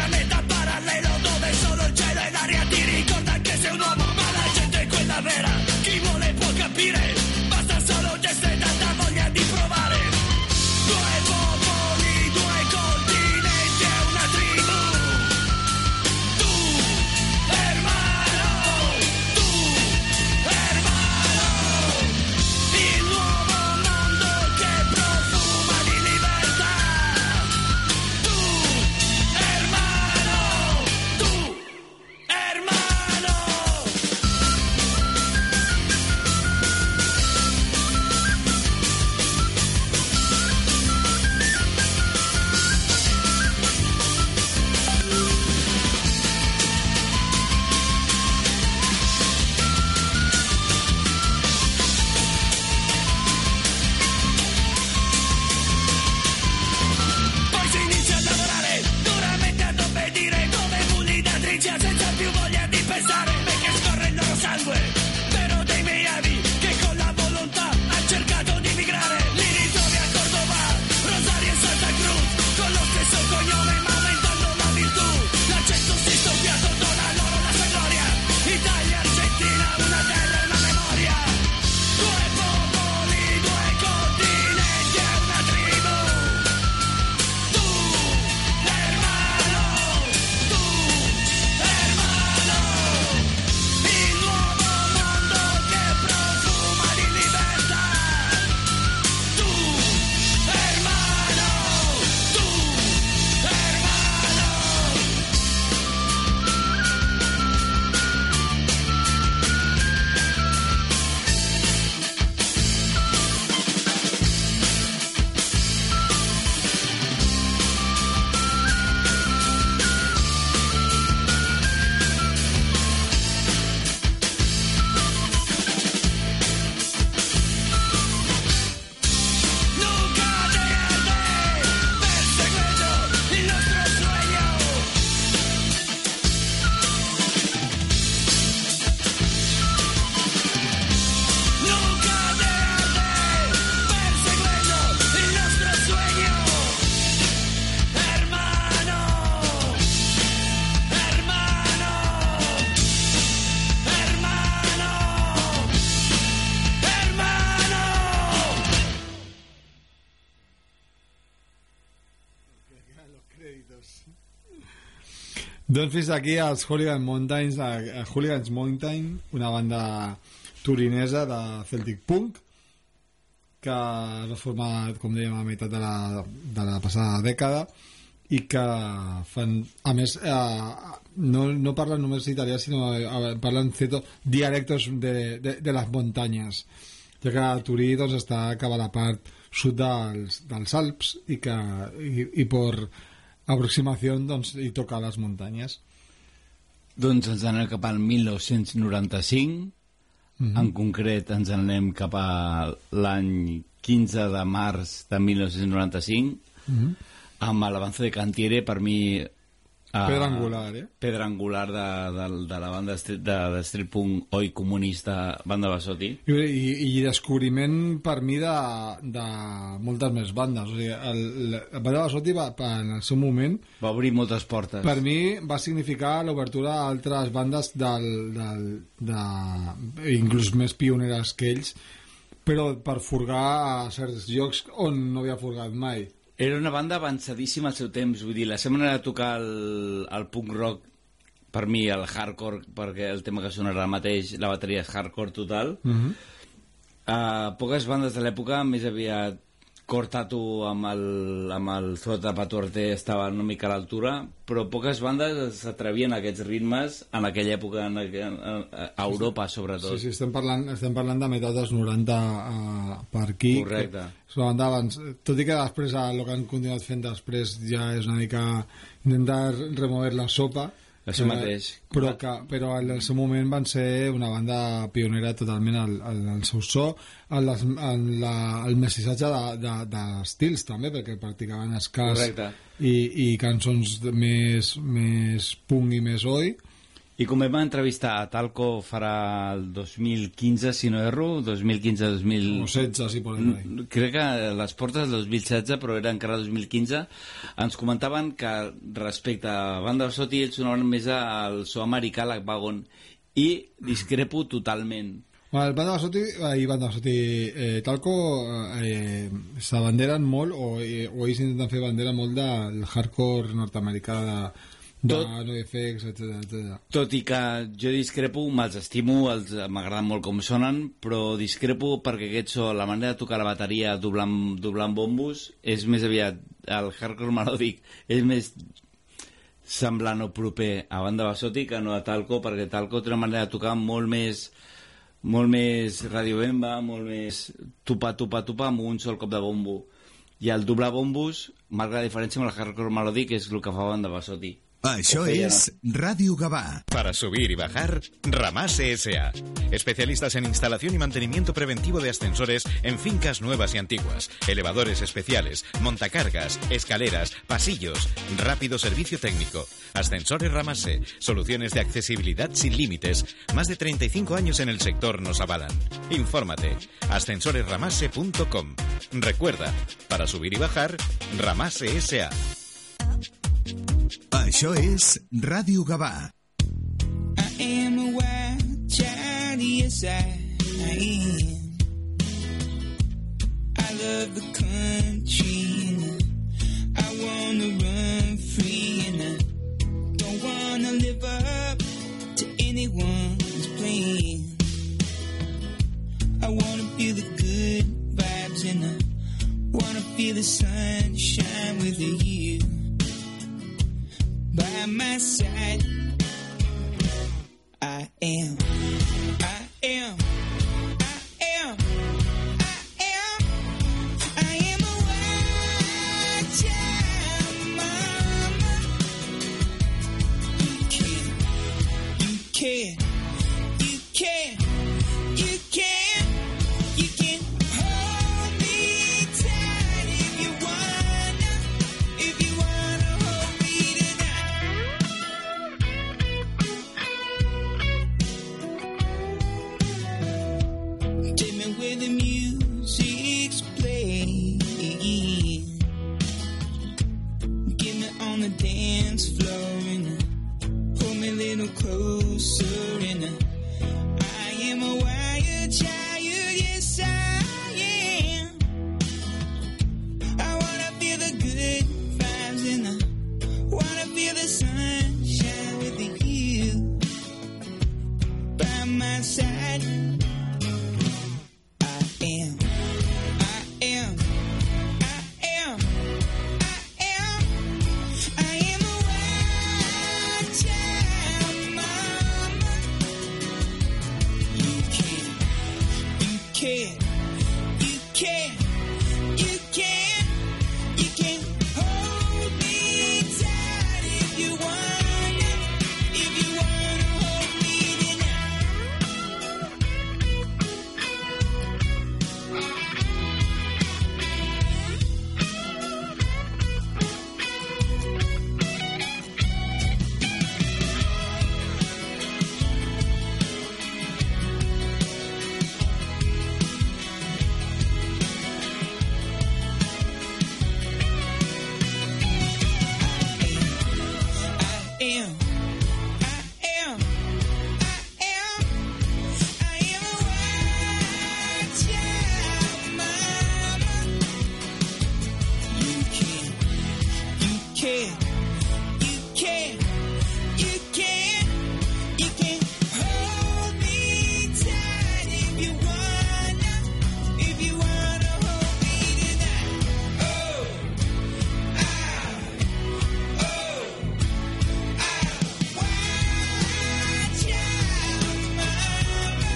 pianeta parallelo dove solo il cielo e l'aria ti ricordano che sei un uomo, ma la gente è quella vera, chi vuole può capire, basta solo gesto e tanta voglia di provare. Due popoli, due continenti e una tribù. Tu, hermano, tu, hermano, il nuovo mondo che profuma di libertà. Tu, hermano, tu, hermano. Poi si inizia a lavorare duramente ad obbedire come muli da trincia senza più voglia di pensare perché scorre il loro sangue, vero dei miei avi che con la volontà ha cercato di migrare. Li ritrovi a Cordova, Rosario e Santa Cruz con lo stesso cognome ma aumentando la virtù. L'accento si soffiato dona loro la sua gloria. Italia, Argentina, una terra e una memoria. Due popoli, due continenti e una tribù. Tu, hermano, tu, hermano, il nuovo mondo che profuma di libertà. Tu, hermano, tu, hermano. Nunca dejaré perseguendo il nostro sueño. Nunca dejaré perseguendo il nostro sueño. Hermano, hermano, hermano, hermano. Doncs fins aquí els Hooligan Mountains, eh, Hooligans Mountain, una banda turinesa de Celtic Punk que es va formar, com dèiem, a meitat de la, de la passada dècada i que fan, a més, eh, no, no parlen només italià, sinó eh, parlen ciertos dialectos de, de, de les muntanyes, ja que Turí doncs, està cap a la part sud dels, dels Alps i que i, i per aproximació doncs, hi toca les muntanyes. Doncs ens anem cap al mil nou-cents noranta-cinc, Mhm. en concret ens anem cap a l'any quinze de març de mil nou-cents noranta-cinc, Mhm. amb l'Avanzo de Cantiere, per mi... eh, Pedra angular, eh? Pedra angular de, de, de la banda de, street- de, de street punk oi comunista Banda Basotti. I, i, i descobriment per mi de, de moltes més bandes. O sigui, el, el Banda Basotti va, en el seu moment Va obrir moltes portes. per mi va significar l'obertura a altres bandes del, del, de, inclús més pioneres que ells, però per furgar a certs llocs on no havia furgat mai. Era una banda avançadíssima al seu temps, vull dir, la seva manera de tocar el, el punk rock, per mi el hardcore, perquè el tema que sonarà mateix, la bateria és hardcore total. Mhm. Uh, poques bandes de l'època, més aviat Cortatu amb el, amb el Zota Patuarte estava una mica a l'altura, però poques bandes s'atrevien a aquests ritmes en aquella època, en, en, a Europa sobretot. Sí, sí, estem parlant, estem parlant de meitat dels noranta uh, per aquí. Correcte. És una banda abans, tot i que després el que han continuat fent després ja és una mica intentar remover la sopa. Això eh, mateix. Però, que, però en el seu moment van ser una banda pionera totalment al, al, al seu so, en, les, en la, el mestissatge d'estils de, de, també, perquè practicaven escàs Correcte. i, i cançons de- més, més punk i més oi, I com vam entrevistar a Talco farà el dos mil quinze, si no erro, dos mil quinze dos mil... O setze, sí, por ahí. Crec que a les portes del dos mil setze, però era encara dos mil quinze, ens comentaven que respecte a Banda Basotti ells sonaven més al so americà, la Wagon, i discrepo totalment. Bueno, el Banda Basotti i Banda Basotti eh, Talco eh, s'abanderen molt o, eh, o ells intenten fer bandera molt del hardcore nord-americà de... Tot, no F X, etcètera, etcètera. Tot i que jo discrepo, me'ls estimo, els m'agraden molt com sonen, però discrepo perquè aquest so, la manera de tocar la bateria doblant, doblant bombos, és més aviat, el hardcore melòdic és més semblant o proper a Banda Basotti que no a Talco, perquè Talco té una manera de tocar molt més molt més radiobemba, molt més tupa, tupa, tupa, amb un sol cop de bombo. I el doblar bombos marca la diferència amb el hardcore melòdic, que és el que fa Banda Basotti. Això es Radio Gabá. Para subir y bajar, Ramase S A Especialistas en instalación y mantenimiento preventivo de ascensores en fincas nuevas y antiguas, elevadores especiales, montacargas, escaleras, pasillos, rápido servicio técnico. Ascensores Ramase, soluciones de accesibilidad sin límites. Más de treinta y cinco años en el sector nos avalan. Infórmate, ascensores ramase punto com. Recuerda, para subir y bajar, Ramase S A Això és Ràdio Gavà. I am a wild child, yes I am. I love the country and I wanna run free and I don't wanna live up to anyone's plan. I wanna feel the good vibes and I wanna feel the sunshine with you by my side. I am, I am, I am, I am, I am a wild child, mama. You can, you can, you can, you can, you can hold me tight if you wanna, if you wanna hold me tonight. Take me where the music's playing. Get me on the dance floor and pull me a little closer and I am a wild child, yes I am. I wanna feel the good vibes and I wanna feel the sunshine with you by my side. I am, I am, I am, I am, I am a wild child, mama. You can, you can, you can, you can, you can hold me tight if you wanna, if you wanna hold me tonight. I am, I am, I am, I am a wild child, mama. You can, you can, you can, you can, you can hold me tight if you wanna, if you wanna hold me tonight. Oh, ah, oh. Wild child, mama.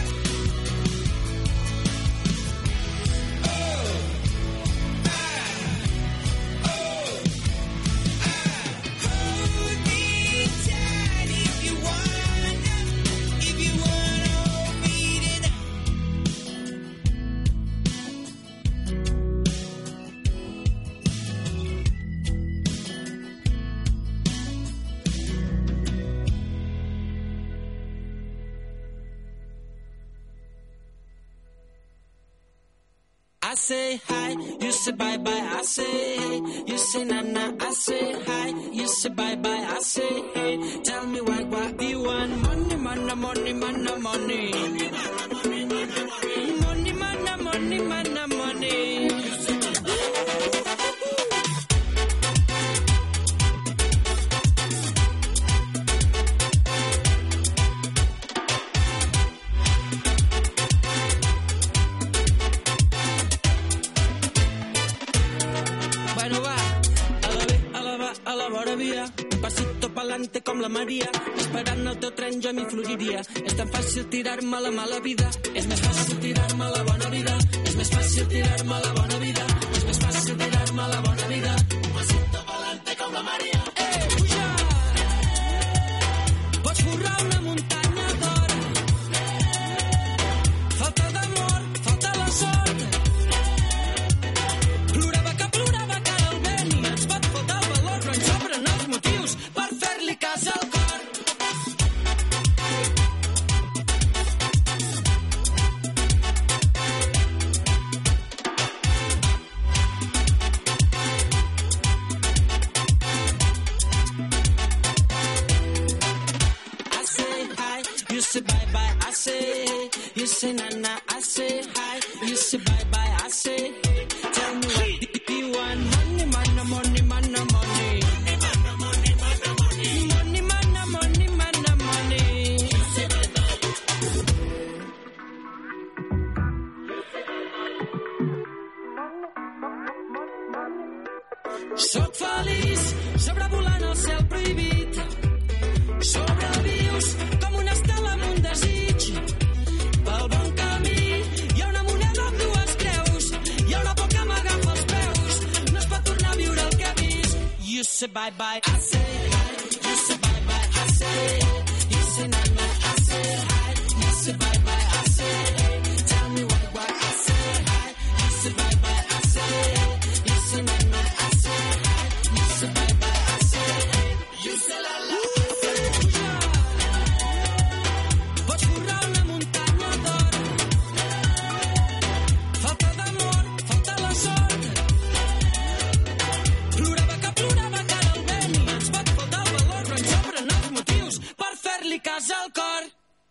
Oh, ah, oh, ah, hold me say hi, you say bye bye, I say hey. You say na na, I say hi, you say bye bye, I say hey. Tell me why, what you want? Money, money, money, money, money. Money, money, money, money, money. Pasito pa'lante com la Maria, esperant el teu tren jo m'hi floriria. És tan fàcil tirar-me a la mala vida, és més fàcil tirar-me a la bona vida, és més fàcil tirar-me a la bona vida, és més fàcil tirar-me a la bona vida. Pasito pa'lante com la Maria. Eh, puja! Pots forrar una muntanya d'or. Falta d'amor, falta la sort. Plorava que plorava cara al vent i ens pot fotre el valor, però ens sobren els motius per fer-li cas al cor. I say hi, you say bye bye, I say hey. You say na na, I say hi, you say bye bye, I say hey. Tell me what do you want? Money, money, money, money, money. Money, money, money, money, money. Soc feliç, sobrevolant el cel prohibit. Sobrevius com una estela amb un desig. Pel bon camí hi ha una moneda amb dues creus. Hi ha una por que m'agafa els peus. No es pot tornar a viure el que he vist. You say bye bye, I say hi. You say bye bye, I say hey. You say na na, I say hi. You say bye bye, I say hey. Tell me why, why I say hi. You say bye bye, I say hey. You say na na, I say hi. You say bye bye, I say hey. You say la la, I say puja. Pots forrar una muntanya d'or. Falta d'amor, falta la sort. Plorava que plorava cara al vent i ens pot fotre el valor, però ens sobren els motius per fer-li cas al cor.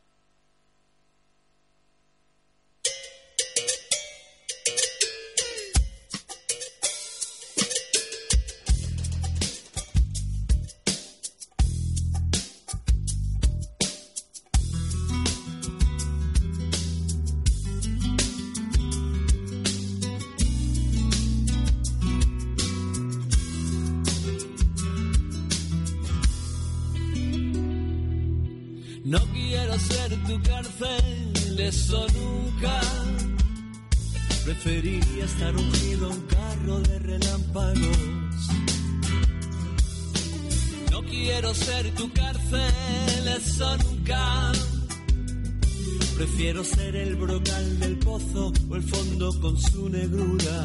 No quiero ser tu cárcel, eso nunca. Preferiría estar ungido a un carro de relámpagos. No quiero ser tu cárcel, eso nunca. Prefiero ser el brocal del pozo o el fondo con su negrura.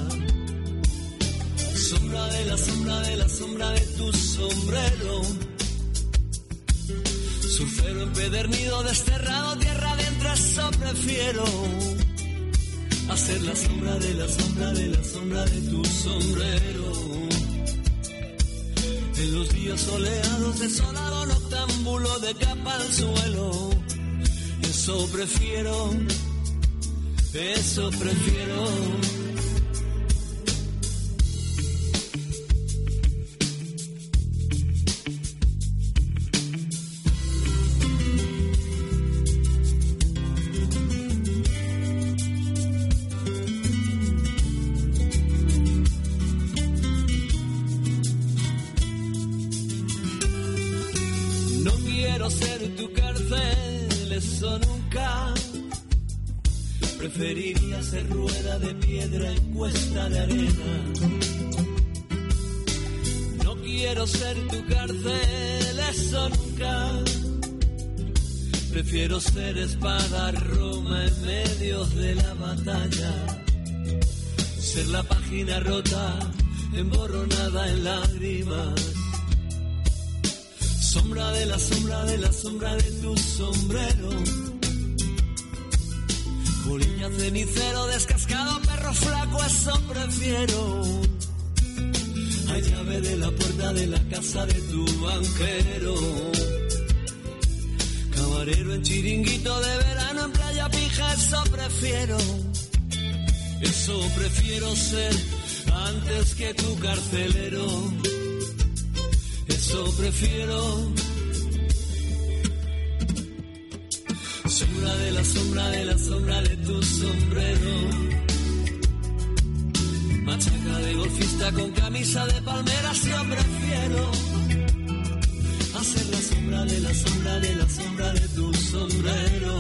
Sombra de la sombra de la sombra de tu sombrero. Surfero empedernido, desterrado, tierra adentro, eso prefiero. Hacer la sombra de la sombra de la sombra de tu sombrero. En los días soleados, desolado, noctámbulo de capa al suelo. Eso prefiero, eso prefiero. Preferiría ser rueda de piedra en cuesta de arena. No quiero ser tu cárcel, eso nunca. Prefiero ser espada Roma en medio de la batalla. Ser la página rota, emborronada en lágrimas. Sombra de la sombra de la sombra de tu sombrero. Bolilla, cenicero, descascado, perro flaco, eso prefiero. Hay llave de la puerta de la casa de tu banquero. Camarero en chiringuito de verano, en playa pija, eso prefiero. Eso prefiero ser antes que tu carcelero. Eso prefiero. Sombra de la sombra de la sombra de tu sombrero. Machaca de golfista con camisa de palmeras, yo prefiero hacer la sombra de la sombra de la sombra de tu sombrero.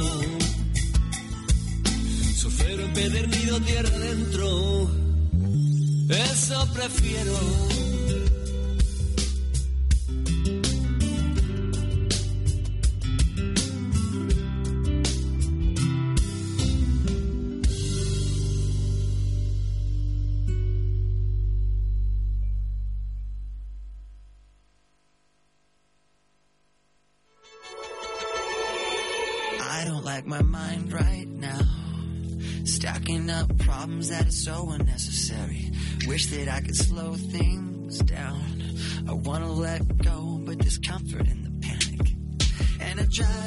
Surfero empedernido, tierra adentro, eso prefiero. My mind right now, stacking up problems that are so unnecessary. Wish that I could slow things down. I wanna let go, but there's comfort in the panic. And I try